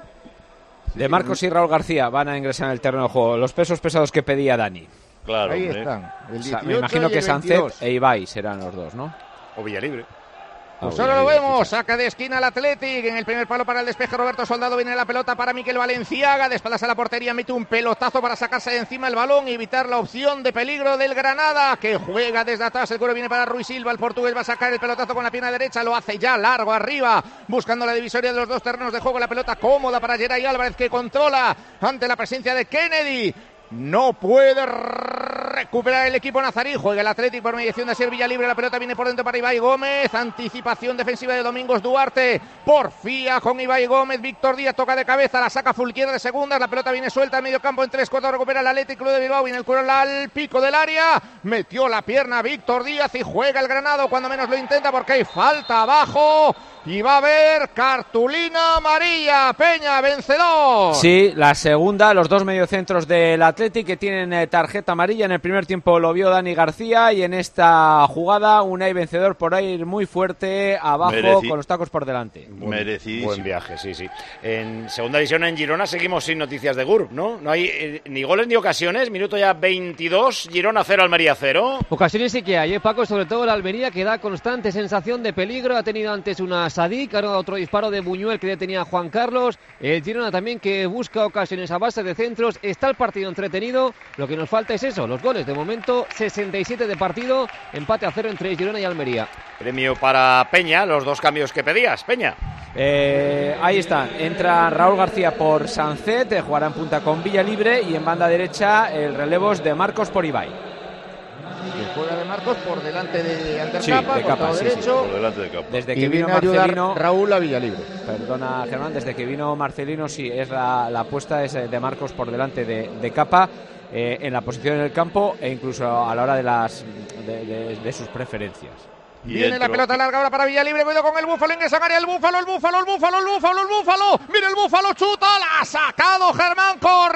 De Marcos y Raúl García van a ingresar en el terreno de juego. Los pesos pesados que pedía Dani. Claro, ahí hombre. están. El dieciocho Me imagino y que el Sánchez e Ibai serán los dos, ¿no? O Villalibre. Pues ahora lo vemos, saca de esquina el Athletic, en el primer palo para el despeje Roberto Soldado, viene la pelota para Miquel Valenciaga, de espaldas a la portería, mete un pelotazo para sacarse de encima el balón y evitar la opción de peligro del Granada, que juega desde atrás, el cuero viene para Ruiz Silva, el portugués va a sacar el pelotazo con la pierna derecha, lo hace ya largo arriba, buscando la divisoria de los dos terrenos de juego, la pelota cómoda para Geray Álvarez, que controla ante la presencia de Kennedy. No puede recuperar el equipo nazarí. Juega el Athletic por mediación de Asier Villalibre. La pelota viene por dentro para Ibai Gómez. Anticipación defensiva de Domingos Duarte. Porfía con Ibai Gómez. Víctor Díaz toca de cabeza. La saca Fulquier de segundas. La pelota viene suelta al medio campo en tres cuartos. Recupera el Athletic Club de Bilbao. Viene el cuero al pico del área. Metió la pierna Víctor Díaz y juega el Granado. Cuando menos lo intenta porque hay falta abajo. Y va a haber cartulina amarilla. Peña, vencedor. Sí, la segunda. Los dos mediocentros del Athletic que tienen eh, tarjeta amarilla. En el primer tiempo lo vio Dani García. Y en esta jugada Unai vencedor por ir muy fuerte abajo. Mereci... con los tacos por delante. Merecidísimo. Buen viaje, sí, sí. En segunda división en Girona seguimos sin noticias de Gurb, ¿no? No hay eh, ni goles ni ocasiones. Minuto ya veintidós. Girona cero, Almería cero. Ocasiones sí que hay, ¿eh, Paco? Sobre todo la Almería, que da constante sensación de peligro. Ha tenido antes una Sadik, ahora otro disparo de Buñuel que ya tenía Juan Carlos. El Girona también que busca ocasiones a base de centros. Está el partido entretenido. Lo que nos falta es eso, los goles. De momento, sesenta y siete de partido. Empate a cero entre Girona y Almería. Premio para Peña, los dos cambios que pedías, Peña. Eh, ahí está, entra Raúl García por Sánchez, eh, jugará en punta con Villalibre y en banda derecha el relevo es de Marcos por Ibai. Que juega de Marcos por delante de Ander sí, Capa, de Capa, sí, derecho. Sí, por delante de Capa. Desde y que vino Marcelino, Raúl a Villalibre. Perdona, Germán, desde que vino Marcelino, sí, es la, la apuesta es de Marcos por delante de, de Capa. Eh, en la posición en el campo e incluso a la hora de las de, de, de sus preferencias. Y viene la pelota larga ahora para Villalibre, cuidado con el Búfalo, ingresa en área el Búfalo, el Búfalo, el Búfalo, el Búfalo, el Búfalo, mira el Búfalo, chuta, la ha sacado Germán,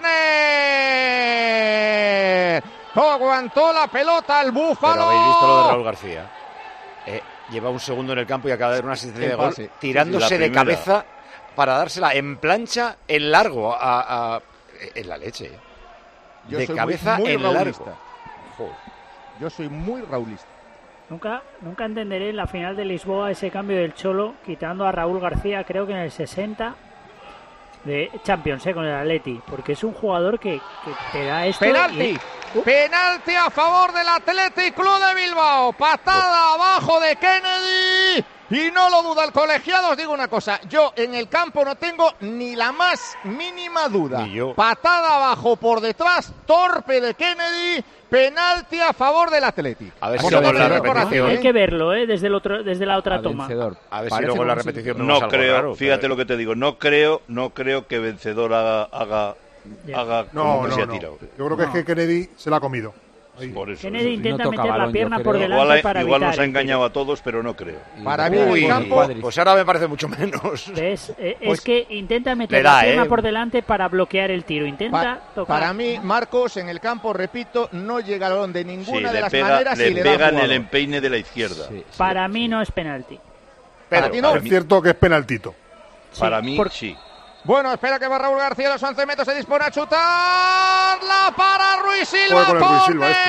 córner. Aguantó la pelota el Búfalo. Pero habéis visto lo de Raúl García. Eh, lleva un segundo en el campo y acaba de dar una asistencia de gol, tirándose sí, sí, de cabeza para dársela en plancha, en largo, a, a en la leche. Yo de soy cabeza muy, muy en raulista. largo. Joder. Yo soy muy raulista. Nunca, nunca entenderé en la final de Lisboa ese cambio del Cholo, quitando a Raúl García, creo que en el sesenta de Champions, eh, con el Atleti, porque es un jugador que, que te da esto. ¡Penalti! Y... Uh. ¡Penalti a favor del Athletic Club de Bilbao! ¡Patada oh. abajo de Kennedy! Y no lo duda el colegiado. Os digo una cosa, yo en el campo no tengo ni la más mínima duda. Ni yo. Patada abajo por detrás, torpe de Kennedy, penalti a favor del Athletic. A ver si Bueno, luego en la por aquí, repetición. Hay que verlo, ¿eh? Desde, el otro, desde la otra Al toma. vencedor. A ver si Parece luego en la como si- repetición vemos No algo creo, raro, fíjate pero- lo que te digo, no creo, no creo que Vencedor haga, haga, Ya. haga No, como que no, se ha no. tirado. Yo creo que es que Kennedy se la ha comido. Ahí. Por eso. Kennedy eso. intenta no toca meter la balón, yo pierna creo. por delante Igual, para igual evitar nos ha el engañado a todos, pero no creo. Para mí en Uy, el campo, pues ahora me parece mucho menos. ¿Ves? Eh, Pues es que intenta meter le da, la pierna ¿eh? por delante para bloquear el tiro. Intenta pa- tocar. para mí, Marcos, en el campo, repito, no llega el balón de Sí, ninguna de le las pega, maneras le y le da al pega en el jugador. empeine de la izquierda. Sí, sí. Para mí no es penalti. Para ti no. para Es mí- cierto que es penaltito. Para Sí, mí, por- sí. Bueno, espera que va Raúl García a los once metros, se dispone a chutarla para Ruiz Silva. Juega con el Ruiz Silva ¡Pone!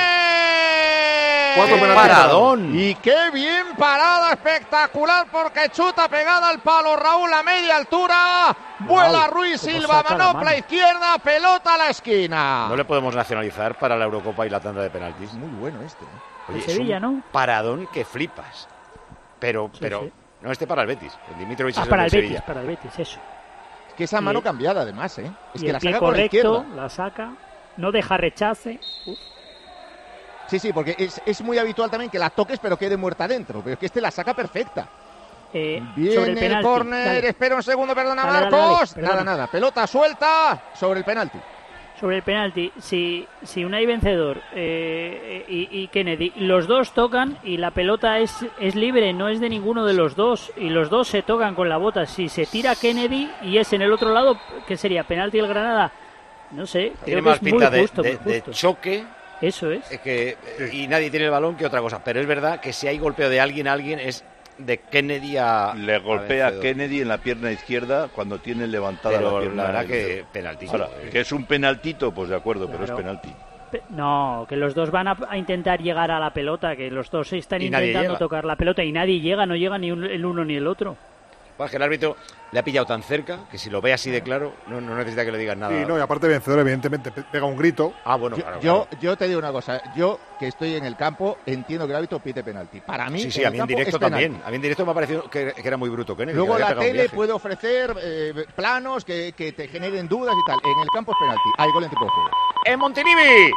Cuatro penaltis paradón! Y qué bien parada, espectacular, porque chuta pegada al palo Raúl a media altura. Vuela Ruiz cómo Silva, saca la manopla mano. izquierda, pelota a la esquina. No le podemos nacionalizar para la Eurocopa y la tanda de penaltis. Muy bueno este. ¿eh? Oye, De Sevilla, es un ¿no? paradón que flipas. Pero, Sí, pero sí. no este para el Betis. El Dimitrovic Ah, es para el de Betis, Sevilla. para el Betis, eso. Es que esa mano Y- cambiada además, ¿eh? Es y que el la pie saca con la correcto, izquierda. la saca, no deja rechace. Uf. Sí, sí, porque es, es muy habitual también que la toques pero quede muerta dentro. Pero es que este la saca perfecta. Eh, Viene sobre el el penalti. córner, Dale. espera un segundo, perdona Dale, dale, Marcos. dale, nada, perdona. nada, pelota suelta sobre el penalti. Sobre el penalti, si, si Unai Vencedor eh, y, y Kennedy, los dos tocan y la pelota es, es libre, no es de ninguno de los dos, y los dos se tocan con la bota. Si se tira Kennedy y es en el otro lado, ¿qué sería? ¿Penalti el Granada? No sé, Tiene creo que más es muy pinta de, justo, de- muy de justo. choque Eso es. eh, que, eh, y nadie tiene el balón que otra cosa. Pero es verdad que si hay golpeo de alguien a alguien es de Kennedy a. Le golpea a Vencedor. Kennedy en la pierna izquierda cuando tiene levantada Pero la pierna. la verdad del que Vencedor. penalti. Ahora, eh. que es un penaltito, pues de acuerdo, pero Claro. es penalti. Pe- No, que los dos van a, a intentar llegar a la pelota, que los dos están Y nadie intentando llega. tocar la pelota y nadie llega, no llega ni un- el uno ni el otro. Bueno, es que el árbitro le ha pillado tan cerca que si lo ve así de claro, no, no necesita que le digan nada. Y no, y aparte Vencedor evidentemente pe- pega un grito. Ah, bueno, Yo, claro. yo, claro. yo te digo una cosa, yo que estoy en el campo entiendo que el árbitro pide penalti. Para mí, Sí, sí, en a el mí en campo directo es penalti. también. A mí en directo me ha parecido que, que era muy bruto Kennedy. Luego que había la pegado un tele viaje. puede ofrecer eh, planos que, que te generen dudas y tal. En el campo es penalti. Hay gol en tiempo de juego. ¡En Montilivi!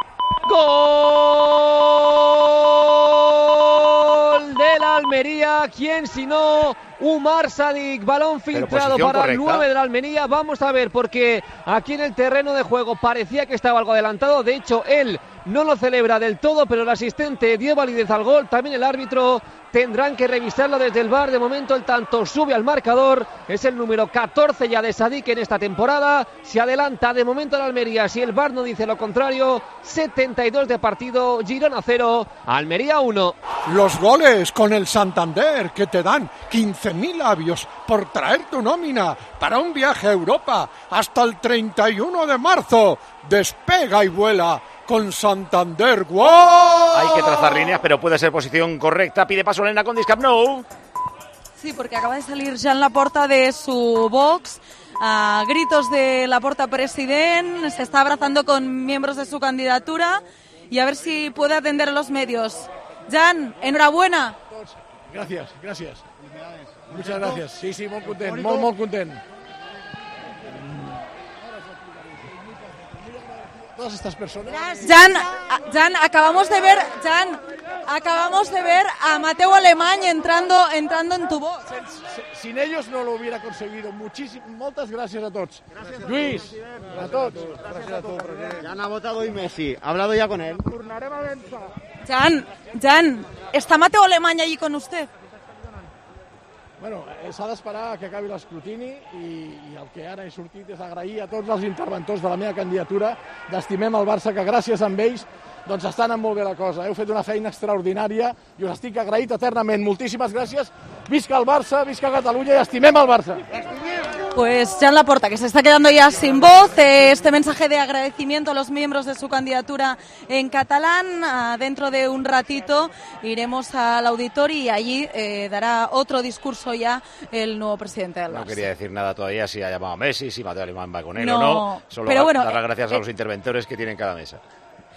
Gol del Almería. ¿Quién si no? Umar Sadik, balón filtrado posición para el correcta. nueve del Almería. Vamos a ver, porque aquí en el terreno de juego parecía que estaba algo adelantado. De hecho, él no lo celebra del todo, pero el asistente dio validez al gol. También el árbitro. Tendrán que revisarlo desde el V A R. De momento el tanto sube al marcador. Es el número catorce ya de Sadik en esta temporada. Se adelanta de momento el Almería. Si el V A R no dice lo contrario. setenta y dos de partido. Girona cero. Almería uno. Los goles con el Santander que te dan quince mil labios por traer tu nómina para un viaje a Europa hasta el treinta y uno de marzo. Despega y vuela con Santander. ¡Gol! Hay que trazar líneas, pero puede ser posición correcta. Pide paso Elena con Camp Nou. Sí, porque acaba de salir ya en la puerta de su box. A gritos de la porta president, se está abrazando con miembros de su candidatura y a ver si puede atender a los medios. Jan, enhorabuena. Gràcies, gràcies. Muchas gracias. Sí, sí, molt content, molt, molt content. Todas estas personas. Jan, a- Jan, acabamos de ver, Jan, acabamos de ver a Mateo Alemany entrando, entrando en tu box. Sin ellos no lo hubiera conseguido. Muchísimas, muchas gracias a todos. Luis, a todos. Gracias a todos. Ya han votado hoy Messi. Ha hablado ya con él. Jan, Jan, ¿está Mateo Alemany allí con usted? Bueno, eh, s'ha d'esperar que acabi l'escrutini i, i el que ara he sortit és agrair a tots els interventors de la meva candidatura d'Estimem el Barça, que gràcies a ells doncs està anant molt bé la cosa. Heu fet una feina extraordinària i us estic agraït eternament. Moltíssimes gràcies. Visca el Barça, visca Catalunya i estimem el Barça. Pues Jan Laporta, que se está quedando ya sin voz, eh, este mensaje de agradecimiento a los miembros de su candidatura en catalán. Ah, dentro de un ratito iremos al auditorio y allí eh, dará otro discurso ya el nuevo presidente del No Barça. quería decir nada todavía si ha llamado a Messi, si Mateo Alemán va con él No, o no. Solo pero va- bueno, dar las gracias eh, a los interventores que tienen cada mesa.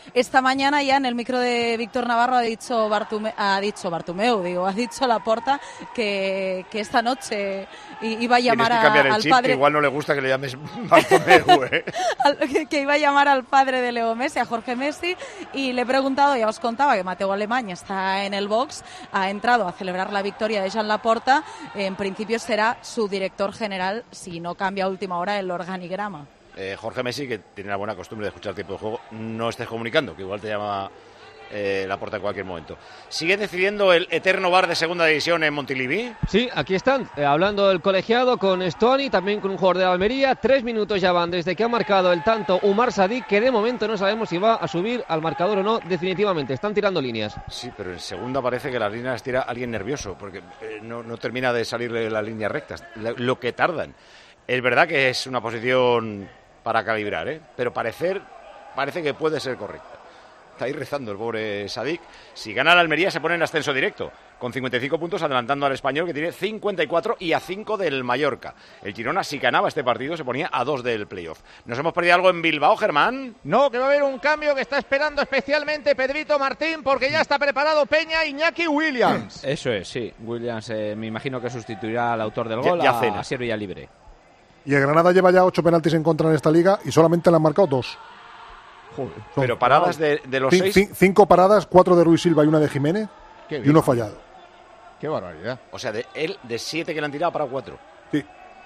Esta mañana ya en el micro de Víctor Navarro ha dicho Bartume, ha dicho Bartomeu, digo, ha dicho Laporta que, que esta noche iba a llamar a, al chip, padre. Que igual no le gusta que le llames Bartomeu, ¿eh? que, que iba a llamar al padre de Leo Messi, a Jorge Messi, y le he preguntado, ya os contaba que Mateo Alemany está en el box, ha entrado a celebrar la victoria de Joan Laporta. En principio será su director general si no cambia a última hora el organigrama. Eh, Jorge Messi, que tiene la buena costumbre de escuchar tiempo de juego, no estés comunicando, que igual te llama eh, Laporta en cualquier momento. ¿Sigue decidiendo el eterno bar de segunda división en Montilivi? Sí, aquí están, eh, hablando del colegiado con Stuani, también con un jugador de la Almería. Tres minutos ya van desde que ha marcado el tanto Umar Sadik, que de momento no sabemos si va a subir al marcador o no, definitivamente. Están tirando líneas. Sí, pero en segunda parece que las líneas tira alguien nervioso, porque eh, no, no termina de salirle las líneas rectas, lo, lo que tardan. Es verdad que es una posición para calibrar, ¿eh? Pero parecer, parece que puede ser correcta. Está ahí rezando el pobre Sadik. Si gana la Almería se pone en ascenso directo, con cincuenta y cinco puntos, adelantando al Español, que tiene cincuenta y cuatro y a cinco del Mallorca. El Girona, si ganaba este partido, se ponía a dos del playoff. ¿Nos hemos perdido algo en Bilbao, Germán? No, que va a haber un cambio que está esperando especialmente Pedrito Martín, porque ya está preparado Peña, Iñaki Williams. Eso es, sí. Williams eh, me imagino que sustituirá al autor del gol, ya, ya a, a Asier Villalibre. Y el Granada lleva ya ocho penaltis en contra en esta liga y solamente le han marcado dos. Joder. Pero paradas de, de los cin, seis... Cinco paradas, cuatro de Ruiz Silva y una de Jiménez. Y uno fallado. Qué barbaridad. O sea, de él, de siete que le han tirado, para cuatro. Sí.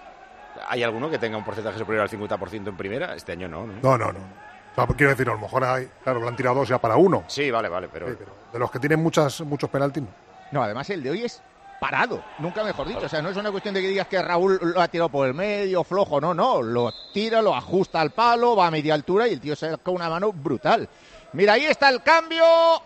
¿Hay alguno que tenga un porcentaje superior al cincuenta por ciento en primera? Este año no, ¿no? No, no, no. O sea, quiero decir, a lo mejor hay, claro, le han tirado dos ya para uno. Sí, vale, vale, pero... Sí, pero de los que tienen muchas, muchos penaltis. No, además el de hoy es parado, nunca mejor dicho. O sea, no es una cuestión de que digas que Raúl lo ha tirado por el medio, flojo, no, no. Lo tira, lo ajusta al palo, va a media altura y el tío saca una mano brutal. Mira, ahí está el cambio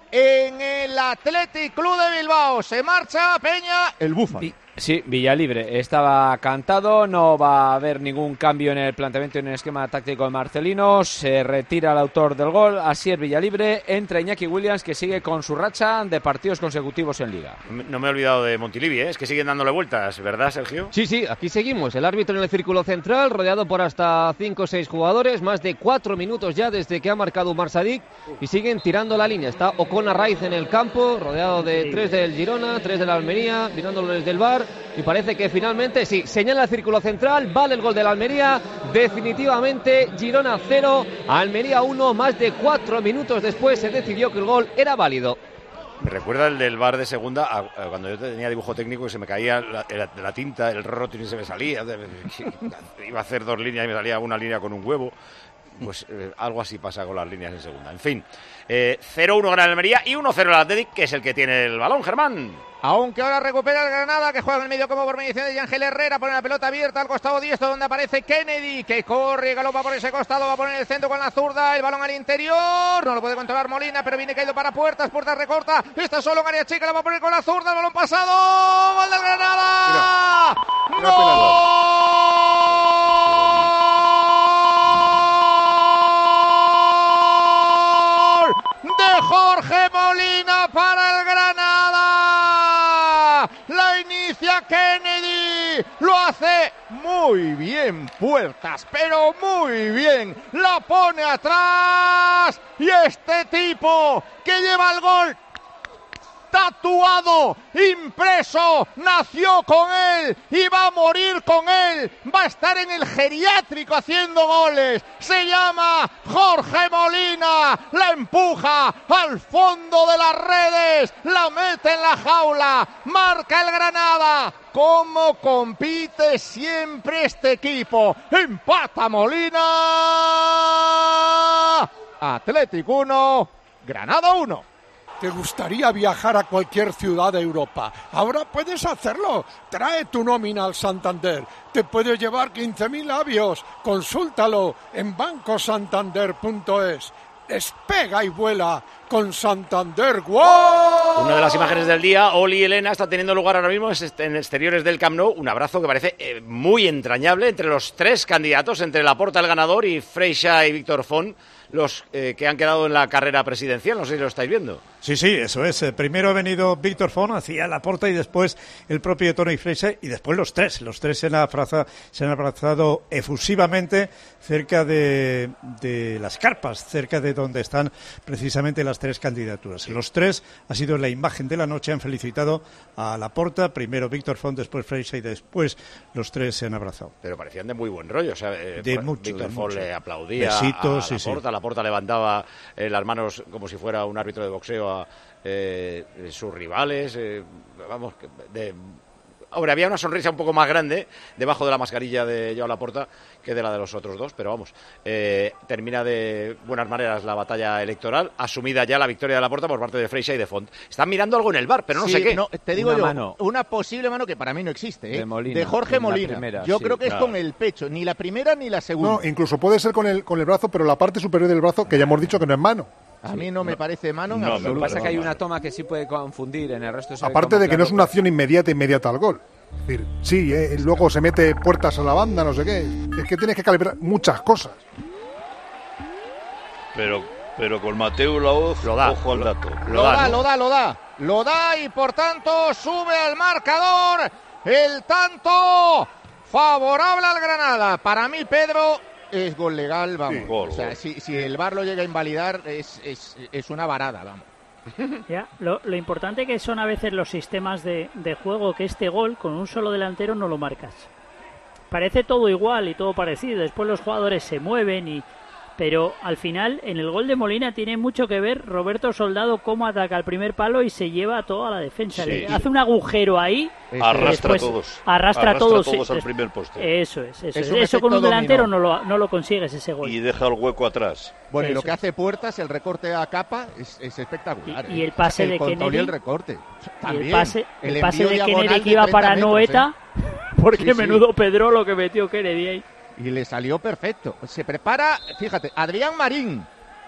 en el Athletic Club de Bilbao. Se marcha Peña, el Búfalo. Sí, Villalibre estaba cantado, no va a haber ningún cambio en el planteamiento y en el esquema táctico de Marcelino. Se retira el autor del gol, Asier Villalibre, entra Iñaki Williams, que sigue con su racha de partidos consecutivos en Liga. No me he olvidado de Montilivi, ¿eh? Es que siguen dándole vueltas, ¿verdad, Sergio? Sí, sí, aquí seguimos. El árbitro en el círculo central, rodeado por hasta cinco o seis jugadores, más de cuatro minutos ya desde que ha marcado Umar Sadik, y siguen tirando la línea. Está Ocon Arraiz en el campo, rodeado de tres del Girona, tres de la Almería, mirándolo desde el bar. Y parece que finalmente, sí, señala el círculo central, vale el gol de la Almería, definitivamente Girona cero, Almería uno, más de cuatro minutos después se decidió que el gol era válido. Me recuerda el del bar de segunda, a, a cuando yo tenía dibujo técnico y se me caía la, la, la tinta, el rótulo y se me salía, iba a hacer dos líneas y me salía una línea con un huevo. Pues eh, algo así pasa con las líneas en segunda. En fin, eh, cero uno gana el Almería y uno cero el Athletic, que es el que tiene el balón, Germán. Aunque ahora recupera el Granada, que juega en el medio como por mediación de Ángel Herrera, pone la pelota abierta al costado diestro donde aparece Kennedy, que corre y galopa por ese costado, va a poner el centro con la zurda, el balón al interior, no lo puede controlar Molina, pero viene caído para Puertas, Puertas recorta, está solo en área chica, la va a poner con la zurda, el balón pasado, ¡gol del Granada! Mira, mira, ¡gol de Jorge Molina para el Granada! La inicia Kennedy, lo hace muy bien Puertas, pero muy bien, la pone atrás y este tipo que lleva el gol tatuado, impreso, nació con él y va a morir con él, va a estar en el geriátrico haciendo goles, se llama Jorge Molina, la empuja al fondo de las redes, la mete en la jaula, marca el Granada. ¿Cómo compite siempre este equipo? Empata Molina, Atlético uno, Granada uno. ¿Te gustaría viajar a cualquier ciudad de Europa? Ahora puedes hacerlo. Trae tu nómina al Santander. Te puede llevar quince mil labios. Consúltalo en banco santander punto es. Despega y vuela, con Santander. ¡Wow! Una de las imágenes del día, Oli y Elena, está teniendo lugar ahora mismo en exteriores del Camp Nou. Un abrazo que parece eh, muy entrañable entre los tres candidatos, entre Laporta, el ganador, y Freixa y Víctor Font, los eh, que han quedado en la carrera presidencial. No sé si lo estáis viendo. Sí, sí, eso es. Primero ha venido Víctor Font hacia Laporta y después el propio Toni Freixa y después los tres. Los tres se han abrazado, se han abrazado efusivamente cerca de, de las carpas, cerca de donde están precisamente las tres candidaturas. Los tres ha sido la imagen de la noche, han felicitado a Laporta, primero Víctor Font, después Freixa y después los tres se han abrazado. Pero parecían de muy buen rollo. O sea, eh, de mucho, Víctor de Font mucho. le aplaudía Besitos, a Laporta, sí, sí. Laporta levantaba eh, las manos como si fuera un árbitro de boxeo a eh, sus rivales, eh, vamos, de... Ahora, había una sonrisa un poco más grande debajo de la mascarilla de Joao Laporta que de la de los otros dos, pero vamos, eh, termina de buenas maneras la batalla electoral, asumida ya la victoria de Laporta por parte de Freixa y de Font. Están mirando algo en el bar, pero no sí, sé qué. No, te digo una yo, mano. una posible mano que para mí no existe, ¿eh? De Molina, de Jorge en la Molina. primera, yo sí, creo que claro. es con el pecho, ni la primera ni la segunda. No, incluso puede ser con el, con el brazo, pero la parte superior del brazo, que ya hemos dicho que no es mano. A mí no me parece mano en No, absoluto. Lo que pasa es que hay no, una no. toma que sí puede confundir, en el resto se ve Aparte como de que no claro, es una acción inmediata, inmediata al gol. Es decir, sí, eh, luego se mete puertas a la banda, no sé qué. Es que tienes que calibrar muchas cosas. Pero, pero con Mateo Laoz, Lo da, ojo al dato. Lo da, lo da, lo da. Lo da y por tanto sube al marcador el tanto favorable al Granada. Para mí, Pedro, es gol legal, vamos. Sí, gol, o sea, gol. si, si el V A R lo llega a invalidar, es, es, es una varada, vamos. Ya, lo, lo importante que son a veces los sistemas de, de juego, que este gol con un solo delantero no lo marcas. Parece todo igual y todo parecido, después los jugadores se mueven y... Pero al final, en el gol de Molina tiene mucho que ver Roberto Soldado cómo ataca al primer palo y se lleva a toda la defensa. Sí. Le hace un agujero ahí. Arrastra a después todos. Arrastra a todos. todos sí, al es- primer poste. Eso es, eso Es es. un Eso con un efecto delantero dominó. no lo, no lo consigues ese gol. Y deja el hueco atrás. Bueno, y lo Eso. que hace Puertas, el recorte a capa, es, es espectacular. Y- y ¿eh? el pase el de control Kennedy. y el recorte. Y También. el pase, el El pase envío de diagonal Kennedy de que iba treinta para metros, Noeta, porque Sí, sí. menudo pedro lo que metió Kennedy ahí. Y le salió perfecto. Se prepara, fíjate, Adrián Marín.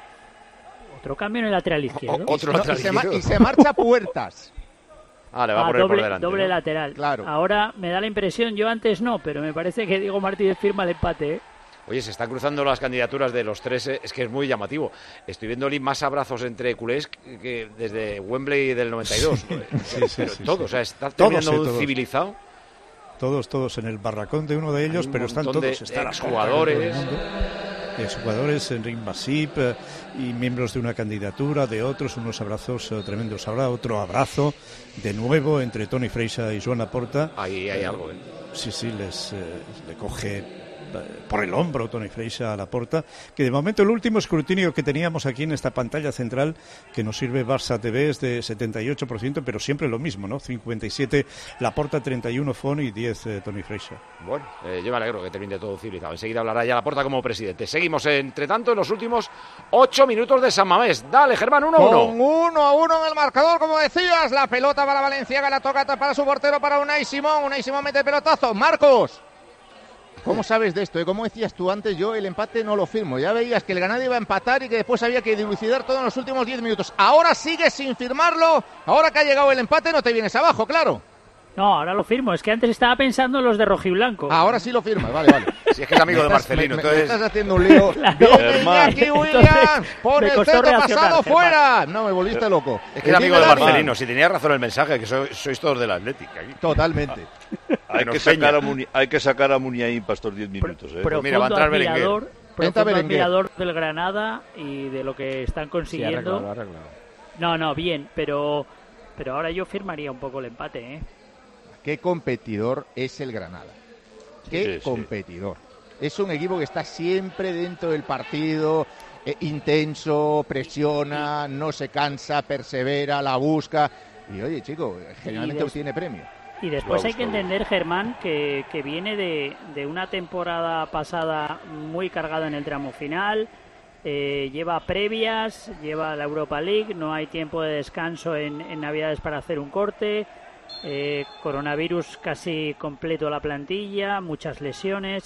Otro cambio en el lateral izquierdo. O- otro No, lateral y, se ma- izquierdo. y se marcha Puertas. Ah, le va a Ah, poner doble, por delante. doble ¿no? lateral. Claro. Ahora me da la impresión, yo antes no, pero me parece que Diego Martínez firma el empate. ¿eh? Oye, se están cruzando las candidaturas de los tres, eh, es que es muy llamativo. Estoy viendo Oli, más abrazos entre culés que que desde Wembley del noventa y dos. Sí, sí, Pero sí, todo, sí. o sea, está Todos, terminando sí, un todos. civilizado. Todos, todos en el barracón de uno de ellos, Hay un pero están montón de todos. Están exjugadores. Exjugadores, Enric Masip eh, y miembros de una candidatura, de otros, unos abrazos eh, tremendos. Habrá otro abrazo de nuevo entre Toni Freixa y Joan Laporta. Ahí hay algo, ¿eh? Sí, sí, les eh, le coge eh, por el hombro Toni Freixa a Laporta, que de momento el último escrutinio que teníamos aquí en esta pantalla central que nos sirve Barça T V es de setenta y ocho por ciento, pero siempre lo mismo, ¿no? cincuenta y siete Laporta, treinta y uno Font y diez eh, Toni Freixa. Bueno, eh, yo me alegro que termine todo civilizado. Enseguida hablará ya Laporta como presidente. Seguimos, entre tanto, en los últimos ocho minutos de San Mamés. Dale, Germán, uno a Con uno. uno a uno en el marcador, como decías. La pelota para Valenciaga, la toca para su portero, para Unai Simón. Unai Simón mete pelotazo. Marcos. ¿Cómo sabes de esto? Eh? Como decías tú antes, yo el empate no lo firmo. Ya veías que el Granada iba a empatar y que después había que dilucidar todo en los últimos diez minutos. Ahora sigues sin firmarlo. Ahora que ha llegado el empate no te vienes abajo, claro. No, ahora lo firmo. Es que antes estaba pensando en los de rojiblanco. Ahora sí lo firmas, vale, vale. Si es que es amigo Me de estás- Marcelino, me, me entonces... estás haciendo un lío. Claro. Viene Germán. Iñaki Williams, Entonces, pone me el costó centro reaccionar, pasado Germán. fuera. No, me volviste loco. Es que es amigo de Dime, Dani. Marcelino. Si tenía razón el mensaje, que sois, sois todos del Atlético. aquí. Totalmente. Hay nos que, sacar peña. a Muni, hay que sacar a Muniain para estos diez minutos. ¿eh? Profundo mira, va a entrar Berenguer. admirador, Entra profundo Berenguer. admirador del Granada y de lo que están Sí, consiguiendo. arreglado, arreglado. No, no, bien, pero pero ahora yo firmaría un poco el empate, ¿eh? Qué competidor es el Granada. Qué Sí, sí. competidor. Es un equipo que está siempre dentro del partido, eh, intenso, presiona, no se cansa, persevera, la busca. Y oye, chico, generalmente des- obtiene premio. Y después Lo ha hay que buscado. entender, Germán, que, que viene de, de una temporada pasada muy cargada en el tramo final, eh, lleva previas, lleva la Europa League, no hay tiempo de descanso en, en Navidades para hacer un corte, eh, coronavirus casi completo la plantilla, muchas lesiones.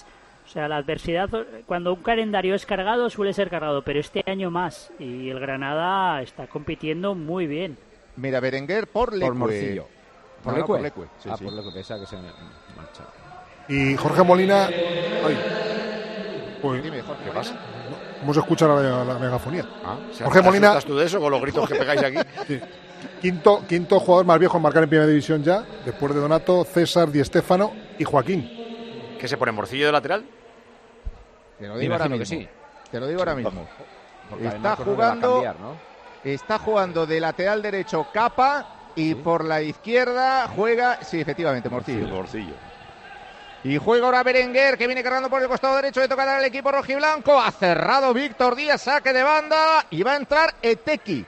O sea, la adversidad, cuando un calendario es cargado, suele ser cargado, pero este año más. Y el Granada está compitiendo muy bien. Mira, Berenguer por Leque. Por Morcillo. ¿Por no, Leque? No, por Leque. Sí, ah, sí. por Leque, pensaba que se me marcha. Y Jorge Molina... Ay. Pues, Dime, Jorge, ¿qué pasa? ¿Cómo se escucha la, la megafonía? Ah, Jorge Molina... ¿Estás tú de eso con los gritos que pegáis aquí? Sí. Quinto, quinto jugador más viejo en marcar en primera división ya, después de Donato, César, Di Stéfano y Joaquín. ¿Qué se pone, Morcillo de lateral? Te lo digo ahora mismo. Que sí. Te lo digo ahora mismo. Porque Está no jugando, cambiar, ¿no? está jugando de lateral derecho Capa y ¿sí? por la izquierda juega, sí, efectivamente, Morcillo. Sí, Morcillo. Y juega ahora Berenguer, que viene cargando por el costado derecho, de tocar al equipo rojiblanco. Ha cerrado Víctor Díaz, saque de banda y va a entrar Eteki.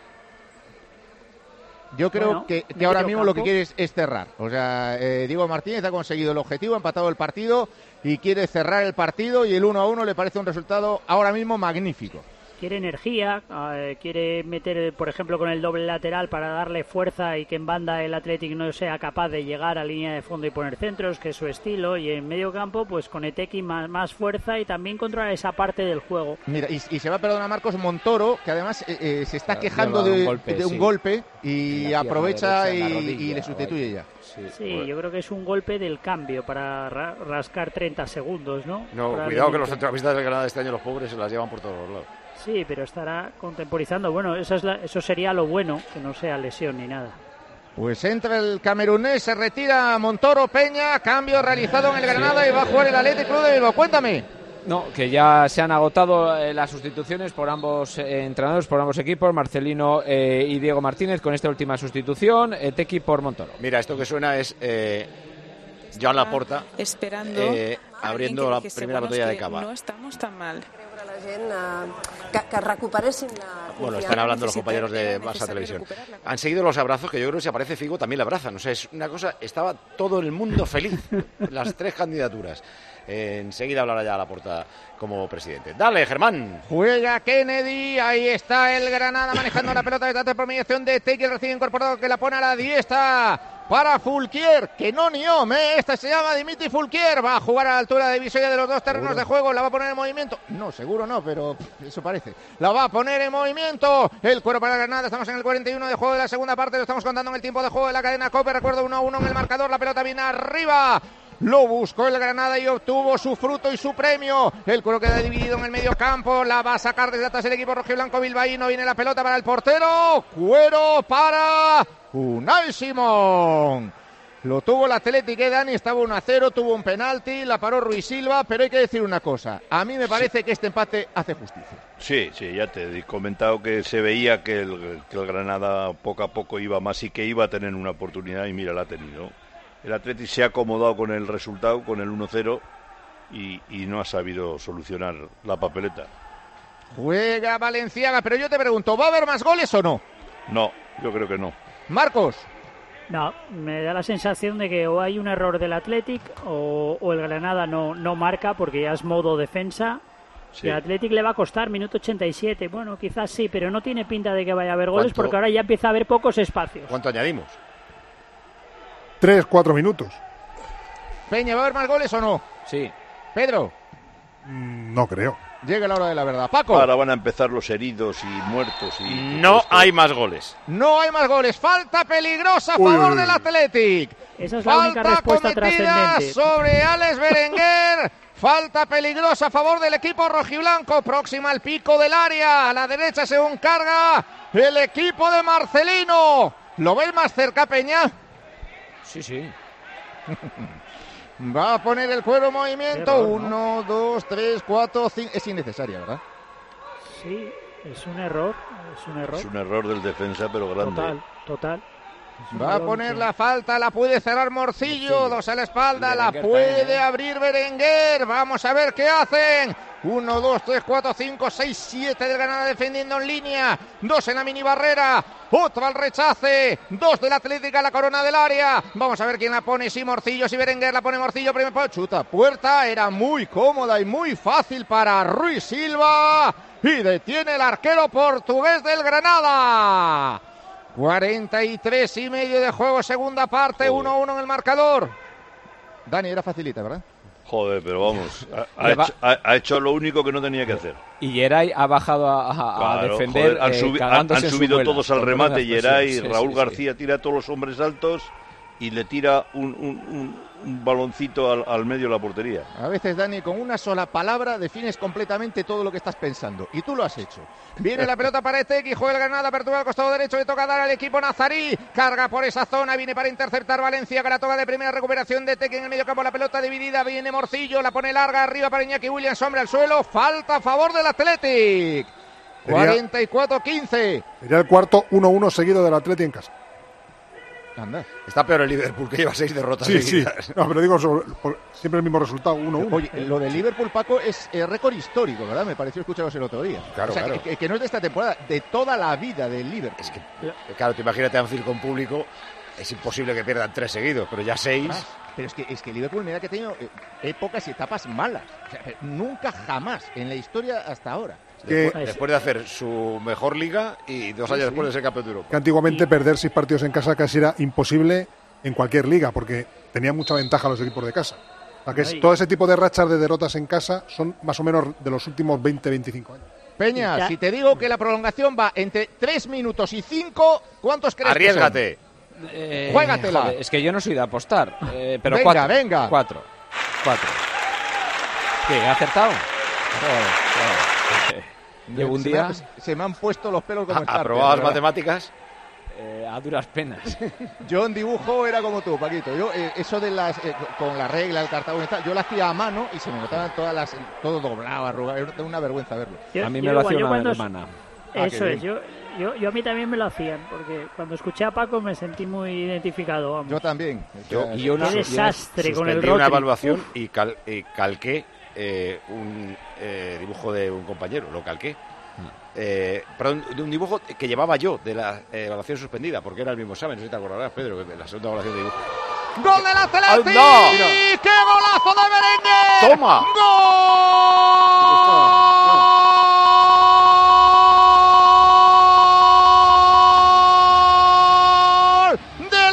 Yo creo Bueno, que, que ahora mismo campo. lo que quiere es, es cerrar. O sea, eh, Diego Martínez ha conseguido el objetivo, ha empatado el partido y quiere cerrar el partido, y el uno a uno le parece un resultado ahora mismo magnífico. Quiere energía, eh, quiere meter, por ejemplo, con el doble lateral para darle fuerza y que en banda el Athletic no sea capaz de llegar a línea de fondo y poner centros, que es su estilo, y en medio campo, pues con Eteki más, más fuerza y también controlar esa parte del juego. Mira, y, y se va a perdonar a Marcos Montoro, que además eh, eh, se está Claro, quejando lleva de un golpe, de un sí. golpe y En la aprovecha pierna y, derecha, en la y rodilla, le sustituye ya. Sí, Sí, yo creo que es un golpe del cambio para ra- rascar treinta segundos, ¿no? No, Para cuidado que el los inicio. centrocampistas del Granada este año, los pobres, se las llevan por todos los lados. Sí, pero estará contemporizando. Bueno, eso, es la- eso sería lo bueno, que no sea lesión ni nada. Pues entra el camerunés, se retira Montoro Peña, cambio realizado en el Granada y va a jugar el Athletic Club de Bilbao. Cuéntame. No, que ya se han agotado eh, las sustituciones por ambos eh, entrenadores, por ambos equipos, Marcelino eh, y Diego Martínez, con esta última sustitución, Eteki por Montoro. Mira, esto que suena es eh, Joan Laporta esperando eh, abriendo la que dijese, primera bueno, botella es de que cava. no estamos tan mal. La gent eh, que, que recuperessin la Bueno, están hablando los compañeros de Barça Televisión. Han seguido los abrazos, que yo creo que si aparece Figo también le abrazan. O sea, es una cosa, estaba todo el mundo feliz, las tres candidaturas. Eh, enseguida hablará ya Laporta como presidente. Dale, Germán. Juega Kennedy, ahí está el Granada manejando la pelota detrás de promediación de Eteki, el recién incorporado que la pone a la diestra para Fulquier, que no ni hombre, esta se llama Dimitri Fulquier, va a jugar a la altura de divisoria de los dos terrenos de juego, la va a poner en movimiento, no, seguro no, pero pff, eso parece, la va a poner en movimiento, el cuero para Granada, estamos en el cuarenta y uno de juego de la segunda parte, lo estamos contando en el tiempo de juego de la cadena COPE, recuerdo uno a uno en el marcador, la pelota viene arriba. Lo buscó el Granada y obtuvo su fruto y su premio. El cuero queda dividido en el medio campo. La va a sacar desde atrás el equipo rojiblanco bilbaíno. Viene la pelota para el portero. Cuero para Unai Simón. Lo tuvo el Athletic, eh, Dani, estaba uno a cero, tuvo un penalti, la paró Ruiz Silva, pero hay que decir una cosa. A mí me parece sí. que este empate hace justicia. Sí, sí, ya te he comentado que se veía que el, que el Granada poco a poco iba más y que iba a tener una oportunidad y mira, la ha tenido. El Athletic se ha acomodado con el resultado, con el uno cero, y, y no ha sabido solucionar la papeleta. Juega Valenciaga, pero yo te pregunto, ¿va a haber más goles o no? No, yo creo que no. Marcos. No, me da la sensación de que o hay un error del Athletic o, o el Granada no, no marca porque ya es modo defensa. Sí. Y al Athletic le va a costar, minuto ochenta y siete. Bueno, quizás sí, pero no tiene pinta de que vaya a haber goles porque ahora ya empieza a haber pocos espacios. ¿Cuánto añadimos? Tres, cuatro minutos. Peña, ¿va a haber más goles o no? Sí. Pedro. Mm, no creo. Llega la hora de la verdad. Paco. Ahora van a empezar los heridos y muertos. Y no hay más goles. No hay más goles. Falta peligrosa a favor Uy. del Athletic. Esa es la Falta única respuesta trascendente. Sobre Alex Berenguer. Falta peligrosa a favor del equipo rojiblanco. Próxima al pico del área. A la derecha según carga el equipo de Marcelino. ¿Lo ves más cerca, Peña? Sí, sí. Va a poner el cuero en movimiento. Error, Uno, ¿no? dos, tres, cuatro, cinco. Es innecesaria, ¿verdad? Sí, es un error. Es un error. Es un error del defensa, pero grande. Total, total. Va a poner la falta, la puede cerrar Morcillo, dos a la espalda, la puede abrir Berenguer. Vamos a ver qué hacen. Uno, dos, tres, cuatro, cinco, seis, siete del Granada defendiendo en línea. Dos en la mini barrera. Otro al rechace. Dos del Atlético a la corona del área. Vamos a ver quién la pone. Si Morcillo, si Berenguer la pone Morcillo. Primer palo, chuta puerta. Era muy cómoda y muy fácil para Ruiz Silva. Y detiene el arquero portugués del Granada. cuarenta y tres y medio de juego, segunda parte. uno a uno en el marcador. Dani, era facilita, ¿verdad? Joder, pero vamos, ha, ha, hecho, ha, ha hecho lo único que no tenía que hacer. Y Yeray ha bajado a, a, claro, a defender. Joder, han, eh, subi han, han subido vuelas, todos al remate. Yeray, sí, Raúl sí, García sí. tira a todos los hombres altos y le tira un, un, un, un baloncito al, al medio de la portería. A veces, Dani, con una sola palabra defines completamente todo lo que estás pensando. Y tú lo has hecho. Viene la pelota para Eteki, juega el Granada, apertura al costado derecho, le toca dar al equipo nazarí. Carga por esa zona, viene para interceptar Valencia, que la toca de primera, recuperación de Eteki en el medio campo, la pelota dividida, viene Morcillo, la pone larga arriba para Iñaki Williams, hombre al suelo, falta a favor del Athletic. cuarenta y cuatro quince. Sería el cuarto uno uno seguido del Athletic en casa. Anda. Está peor el Liverpool, que lleva seis derrotas Sí, seguidas. sí. No, pero digo, sobre, por, siempre el mismo resultado, uno uno. Oye, lo de Liverpool, Paco, es eh, récord histórico, ¿verdad? Me pareció escucharos el otro día. Claro, o sea, claro. Que, que no es de esta temporada, de toda la vida del Liverpool. Es que, claro, te imagínate a Anfield con público, es imposible que pierdan tres seguidos, pero ya seis... Ah, pero es que, es que Liverpool, mira que ha tenido eh, épocas y etapas malas. O sea, nunca, jamás, en la historia hasta ahora. Después, Que- después de hacer su mejor liga y dos Sí, años sí. después de ser campeón de Europa. Que antiguamente perder seis partidos en casa casi era imposible en cualquier liga, porque tenía mucha ventaja los equipos de casa. O sea, que es- Ay. todo ese tipo de rachas de derrotas en casa son más o menos de los últimos veinte veinticinco años. Peña, Ya. si te digo que la prolongación va entre tres minutos y cinco, ¿cuántos crees Arriésgate. que son? Eh, Juégatela. joder, es que yo no soy de apostar. Eh, pero Venga, cuatro. venga. Cuatro. Cuatro. ¿Qué? ¿He acertado? Joder, joder. Llevo un se día Me, ha- se me han puesto los pelos como ¿Ha- escarpias, ¿Aprobado las de verdad. matemáticas? eh, a duras penas. Yo en dibujo era como tú, Paquito. Yo eh, eso de las eh, con la regla, el cartabón y tal, yo lo hacía a mano y se me notaban todas las todo doblado, arrugado. Era una vergüenza verlo. Yo- A mí yo me lo igual, hacía yo una cuando- hermana. Ah, Eso qué es, yo, yo, yo a mí también me lo hacían, porque cuando escuché a Paco me sentí muy identificado. Vamos. Yo también. O Yo, sea, y yo una, Qué desastre con el suspendí una Rotary. evaluación y, cal- y calqué eh, un eh, dibujo de un compañero, lo calqué. Eh, perdón, de un dibujo que llevaba yo de la eh, evaluación suspendida, porque era el mismo examen, no sé si te acordarás, Pedro, que de la segunda evaluación de dibujo. ¡Gol del Athletic! ¡Anda! ¡Qué golazo de Berenguer! ¡Toma! ¡Gol del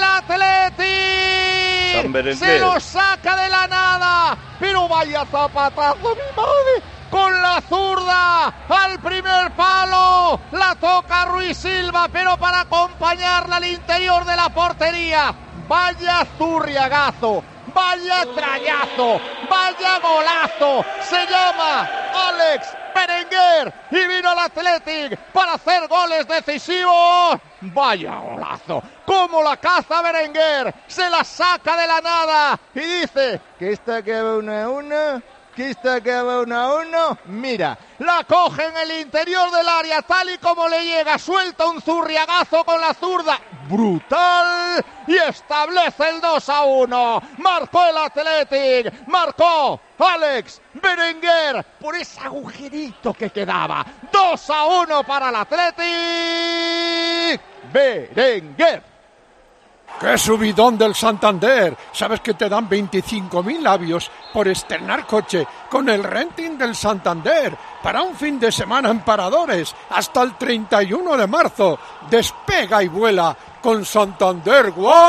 Athletic! San Berenguer. Se lo saca de la nada, pero vaya zapatazo, mi madre, con la zurda al primer palo, la toca Ruiz Silva, pero para acompañarla al interior de la portería. Vaya zurriagazo, vaya trayazo, vaya golazo, se llama Alex Berenguer y vino al Athletic para hacer goles decisivos. Vaya golazo, como la caza Berenguer, se la saca de la nada y dice que esta que va uno a uno, que esta que va uno a uno. Mira, la coge en el interior del área tal y como le llega, suelta un zurriagazo con la zurda brutal y establece el dos a uno. Marcó el Athletic, marcó Alex Berenguer por ese agujerito que quedaba. dos a uno para el Athletic. Berenguer. ¡Qué subidón del Santander! ¿Sabes que te dan veinticinco mil labios por estrenar coche con el renting del Santander para un fin de semana en Paradores hasta el treinta y uno de marzo? Despega y vuela con Santander.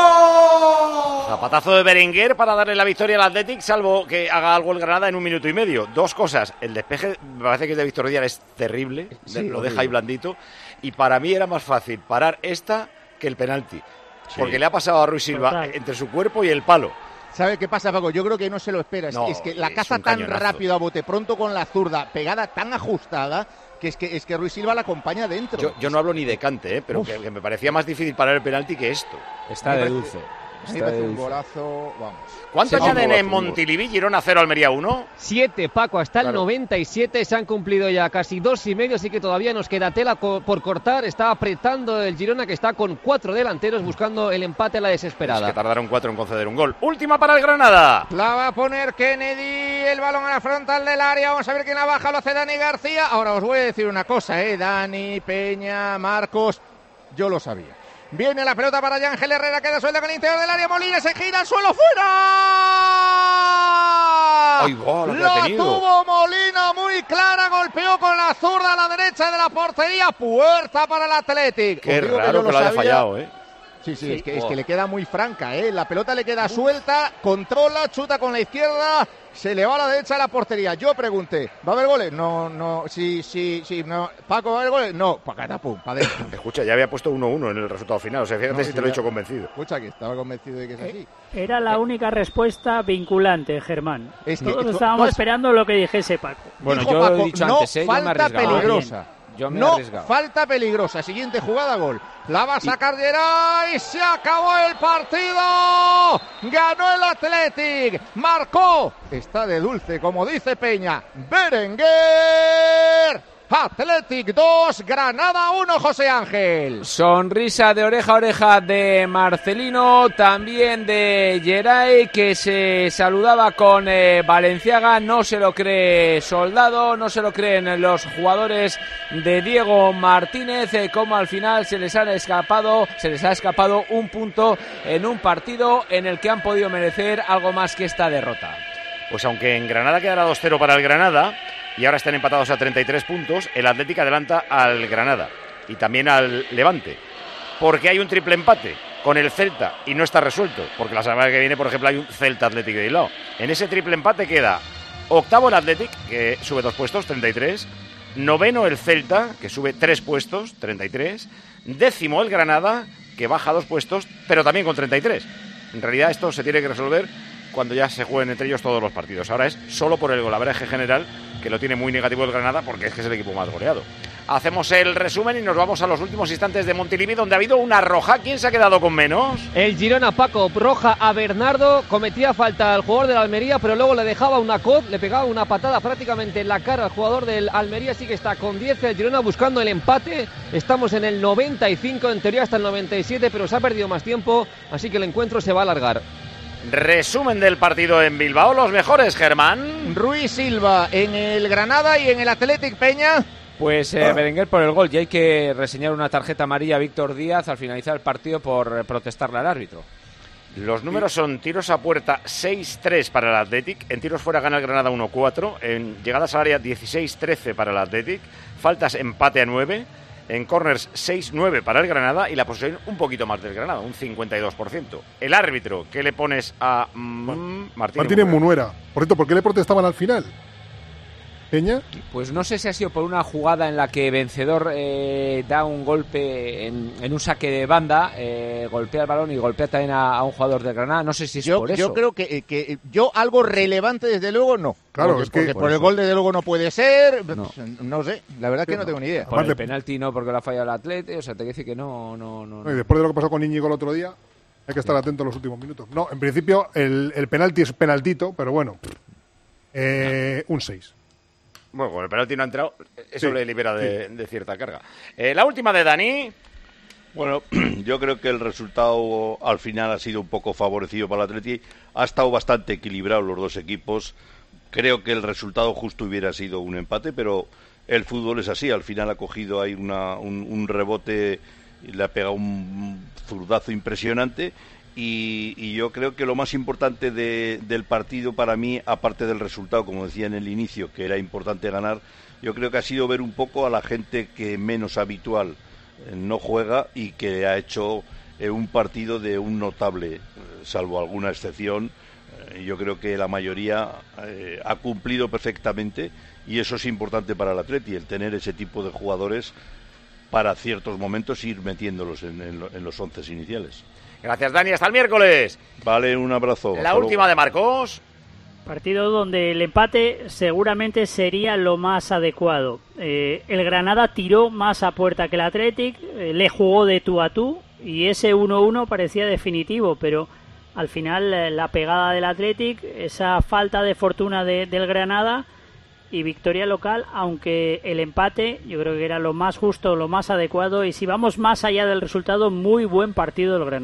¡Wow! Zapatazo de Berenguer para darle la victoria al Athletic, salvo que haga algo el Granada en un minuto y medio. Dos cosas. El despeje, me parece que es de Víctor Díaz, es terrible. Sí, lo horrible. deja ahí blandito. Y para mí era más fácil parar esta que el penalti. Sí. Porque le ha pasado a Ruiz Silva Total. entre su cuerpo y el palo. ¿Sabe qué pasa, Paco? Yo creo que no se lo espera. Es- No, es que la es caza un tan cañonazo. rápido a bote pronto con la zurda, pegada tan ajustada, que es que, es que Ruiz Silva la acompaña dentro. Yo, yo no hablo ni de cante, ¿eh? Pero que, que me parecía más difícil parar el penalti que esto. Está Me de parece- dulce. A mí me Está de parece un dulce. golazo, vamos. ¿Cuánto Sí, añaden sí. en Montilivi? Girona cero, Almería uno. Siete, Paco, hasta el Claro. noventa y siete se han cumplido ya casi dos y medio, así que todavía nos queda tela co- por cortar. Está apretando el Girona, que está con cuatro delanteros buscando el empate a la Es desesperada. que tardaron cuatro en conceder un gol. Última para el Granada. La va a poner Kennedy, el balón a la frontal del área. Vamos a ver quién la baja, lo hace Dani García. Ahora os voy a decir una cosa, ¿eh? Dani, Peña, Marcos, yo lo sabía. Viene la pelota para Ángel Herrera, queda suelta con el interior del área. Molina se gira al suelo, fuera. ¡Ay, gol! La que ha La tenido. tuvo Molina muy clara, golpeó con la zurda a la derecha de la portería. Puerta para el Athletic. Qué Os digo raro yo que lo lo haya sabía. fallado, ¿eh? Sí, sí, Sí. Es, que, es Oh. que le queda muy franca, ¿eh? La pelota le queda suelta, controla, chuta con la izquierda, se le va a la derecha a la portería. Yo pregunté, ¿va a haber goles? No, no, sí, sí, sí, no. ¿Paco, va a haber goles? No, pa' catapum, pa' dentro. Escucha, ya había puesto uno uno en el resultado final. O sea, fíjate No, si sí, te lo he ya. dicho convencido. Escucha, que estaba convencido de que es así. Era la única respuesta vinculante, Germán. Es que Todos tú- estábamos tú has- esperando lo que dijese Paco. Bueno, Dijo yo lo he Paco, dicho no antes, ¿eh? Yo me he falta arriesgado. peligrosa. Yo me he no arriesgado. falta peligrosa. Siguiente jugada, gol. La va a sacar Geray. Se acabó el partido. Ganó el Athletic. Marcó. Está de dulce, como dice Peña. Berenguer. Athletic dos, Granada uno, José Ángel. Sonrisa de oreja a oreja de Marcelino, también de Geray, que se saludaba con eh, Valenciaga. No se lo cree Soldado, no se lo creen los jugadores de Diego Martínez, eh, como al final se les ha escapado, se les ha escapado un punto en un partido en el que han podido merecer algo más que esta derrota. Pues aunque en Granada quedará dos cero para el Granada y ahora están empatados a treinta y tres puntos, el Atlético adelanta al Granada y también al Levante, porque hay un triple empate con el Celta y no está resuelto, porque la semana que viene, por ejemplo, hay un Celta Atlético de Bilbao. En ese triple empate queda octavo el Atlético, que sube dos puestos, treinta y tres, noveno el Celta, que sube tres puestos, treinta y tres, décimo el Granada, que baja dos puestos, pero también con treinta y tres. En realidad esto se tiene que resolver cuando ya se jueguen entre ellos todos los partidos. Ahora es solo por el golaveraje general, que lo tiene muy negativo el Granada, porque es que es el equipo más goleado. Hacemos el resumen y nos vamos a los últimos instantes de Montilivi, donde ha habido una roja. ¿Quién se ha quedado con menos? El Girona, Paco, roja a Bernardo, cometía falta al jugador del Almería, pero luego le dejaba una cod, le pegaba una patada prácticamente en la cara al jugador del Almería, así que está con diez el Girona buscando el empate. Estamos en el noventa y cinco, en teoría hasta el noventa y siete, pero se ha perdido más tiempo, así que el encuentro se va a alargar. Resumen del partido en Bilbao, los mejores, Germán. Ruiz Silva en el Granada y en el Athletic, Peña. Pues eh, Berenguer por el gol, y hay que reseñar una tarjeta amarilla a Víctor Díaz al finalizar el partido por eh, protestarle al árbitro. Los números son tiros a puerta seis tres para el Athletic, en tiros fuera gana el Granada uno cuatro, en llegadas al área dieciséis trece para el Athletic, faltas empate a nueve, en corners seis nueve para el Granada y la posesión un poquito más del Granada, un cincuenta y dos por ciento. El árbitro, ¿qué le pones a mm, Martínez, Martínez Munuera? Por cierto, ¿por qué le protestaban al final? ¿Peña? Pues no sé si ha sido por una jugada en la que Vencedor eh, da un golpe en, en un saque de banda, eh, golpea el balón y golpea también a, a un jugador de Granada. No sé si es Yo, por eso. yo creo que, que yo algo relevante desde luego no. Claro, porque, es que porque por por el eso. gol desde luego no puede ser. No. No, sé, la verdad es que no tengo ni idea. Por el penalti no, porque lo ha fallado el Atleti, o sea, te quiere decir que no, no, no. No, y después de lo que pasó con Íñigo el otro día, hay que estar atento en los últimos minutos. No, en principio el, el penalti es penaltito, pero bueno, eh, un seis. Bueno, con el penalti no ha entrado, eso Sí, le libera de, de cierta carga. Eh, la última de Dani. Bueno, yo creo que el resultado al final ha sido un poco favorecido para el Atleti. Ha estado bastante equilibrado los dos equipos. Creo que el resultado justo hubiera sido un empate, pero el fútbol es así. Al final ha cogido ahí una, un, un rebote y le ha pegado un zurdazo impresionante. Y, y yo creo que lo más importante de, del partido para mí, aparte del resultado, como decía en el inicio, que era importante ganar, yo creo que ha sido ver un poco a la gente que menos habitual eh, no juega y que ha hecho eh, un partido de un notable, eh, salvo alguna excepción. Eh, yo creo que la mayoría eh, ha cumplido perfectamente y eso es importante para el Atleti, el tener ese tipo de jugadores para ciertos momentos ir metiéndolos en, en, en los once iniciales. Gracias, Dani. Hasta el miércoles. Vale, un abrazo. La última de Marcos. Partido donde el empate seguramente sería lo más adecuado. Eh, el Granada tiró más a puerta que el Athletic, eh, le jugó de tú a tú y ese uno uno parecía definitivo, pero al final eh, la pegada del Athletic, esa falta de fortuna de, del Granada y victoria local, aunque el empate yo creo que era lo más justo, lo más adecuado y si vamos más allá del resultado, muy buen partido del Granada.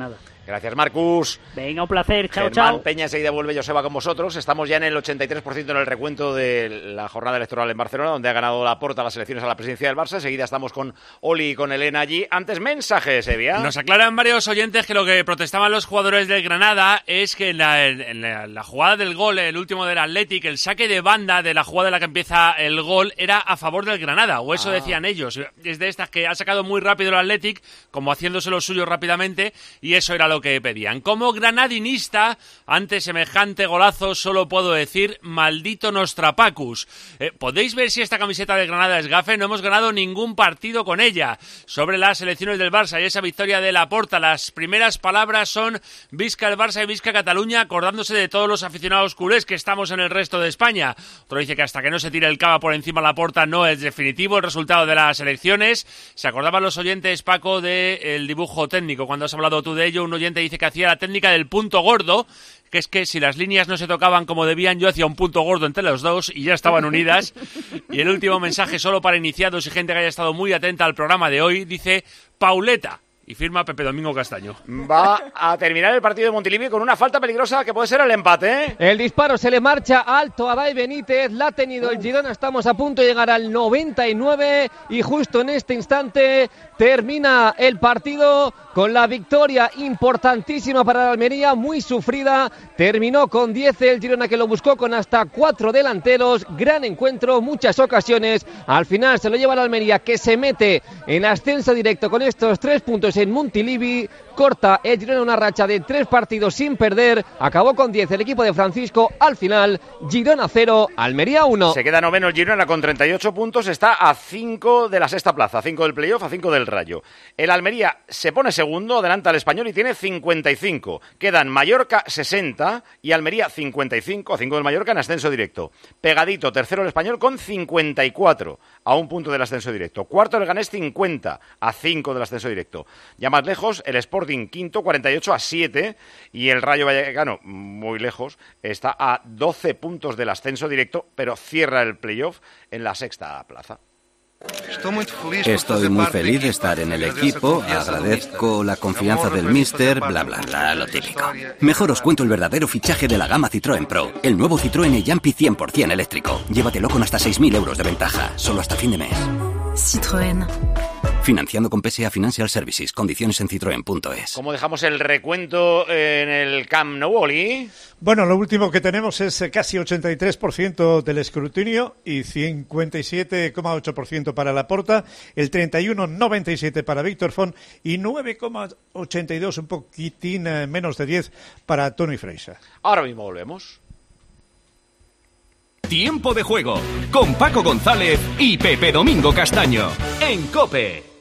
Gracias, Marcus. Venga, un placer. Chao, Germán chao. Peña enseguida vuelve Joseba con vosotros. Estamos ya en el ochenta y tres por ciento en el recuento de la jornada electoral en Barcelona, donde ha ganado Laporta las elecciones a la presidencia del Barça. Enseguida estamos con Oli y con Elena allí. Antes, mensajes, Evia. Nos aclaran varios oyentes que lo que protestaban los jugadores del Granada es que en la, en la, la jugada del gol, el último del Athletic, el saque de banda de la jugada en la que empieza el gol era a favor del Granada, o eso ah. decían ellos. Es de estas que ha sacado muy rápido el Athletic, como haciéndose lo suyo rápidamente, y eso era lo que pedían. Como granadinista, ante semejante golazo, solo puedo decir, maldito Nostrapacus. Eh, ¿Podéis ver si esta camiseta de Granada es gafe? No hemos ganado ningún partido con ella. Sobre las elecciones del Barça y esa victoria de Laporta, las primeras palabras son Visca el Barça y Visca Cataluña, acordándose de todos los aficionados culés que estamos en el resto de España. Otro dice que hasta que no se tire el cava por encima Laporta no es definitivo el resultado de las elecciones. Se acordaban los oyentes, Paco, del dibujo técnico. Cuando has hablado tú de ello, un oyente dice que hacía la técnica del punto gordo, que es que si las líneas no se tocaban como debían, yo hacía un punto gordo entre los dos y ya estaban unidas. Y el último mensaje, solo para iniciados y gente que haya estado muy atenta al programa de hoy, dice Pauleta. Y firma Pepe Domingo Castaño. Va a terminar el partido de Montilivi con una falta peligrosa que puede ser el empate, ¿eh? El disparo se le marcha alto a Dai Benítez, la ha tenido el Girona, estamos a punto de llegar al noventa y nueve y justo en este instante termina el partido con la victoria importantísima para la Almería, muy sufrida, terminó con diez el Girona, que lo buscó con hasta cuatro delanteros, gran encuentro, muchas ocasiones, al final se lo lleva la Almería, que se mete en ascenso directo con estos tres puntos en Montilivi. Corta el Girona una racha de tres partidos sin perder, acabó con diez el equipo de Francisco, al final Girona cero, Almería uno. Se queda noveno el Girona con treinta y ocho puntos, está a cinco de la sexta plaza, a cinco del playoff, a cinco del Rayo. El Almería se pone segundo, adelanta al Español y tiene cincuenta y cinco. Quedan Mallorca sesenta y Almería cincuenta y cinco, a cinco del Mallorca en ascenso directo. Pegadito, tercero el Español con cincuenta y cuatro, a un punto del ascenso directo. Cuarto el Leganés cincuenta, a cinco del ascenso directo. Ya más lejos, el Sporting quinto, cuarenta y ocho a siete, y el Rayo Vallecano, muy lejos, está a doce puntos del ascenso directo, pero cierra el playoff en la sexta plaza. Estoy muy feliz de estar en el equipo, agradezco la confianza del míster, bla bla bla, lo típico. Mejor os cuento el verdadero fichaje de la gama Citroën Pro, el nuevo Citroën e-Jumpy cien por ciento eléctrico. Llévatelo con hasta seis mil euros de ventaja, solo hasta fin de mes. Citroën. Financiando con P S A Financial Services. Condiciones en citroen punto es. ¿Cómo dejamos el recuento en el Camp Nou, Oli? Bueno, lo último que tenemos es casi ochenta y tres por ciento del escrutinio y cincuenta y siete coma ocho por ciento para Laporta, el treinta y uno coma noventa y siete por ciento para Víctor Font y nueve coma ochenta y dos, un poquitín menos de diez, para Toni Freixa. Ahora mismo volvemos. Tiempo de juego con Paco González y Pepe Domingo Castaño en COPE.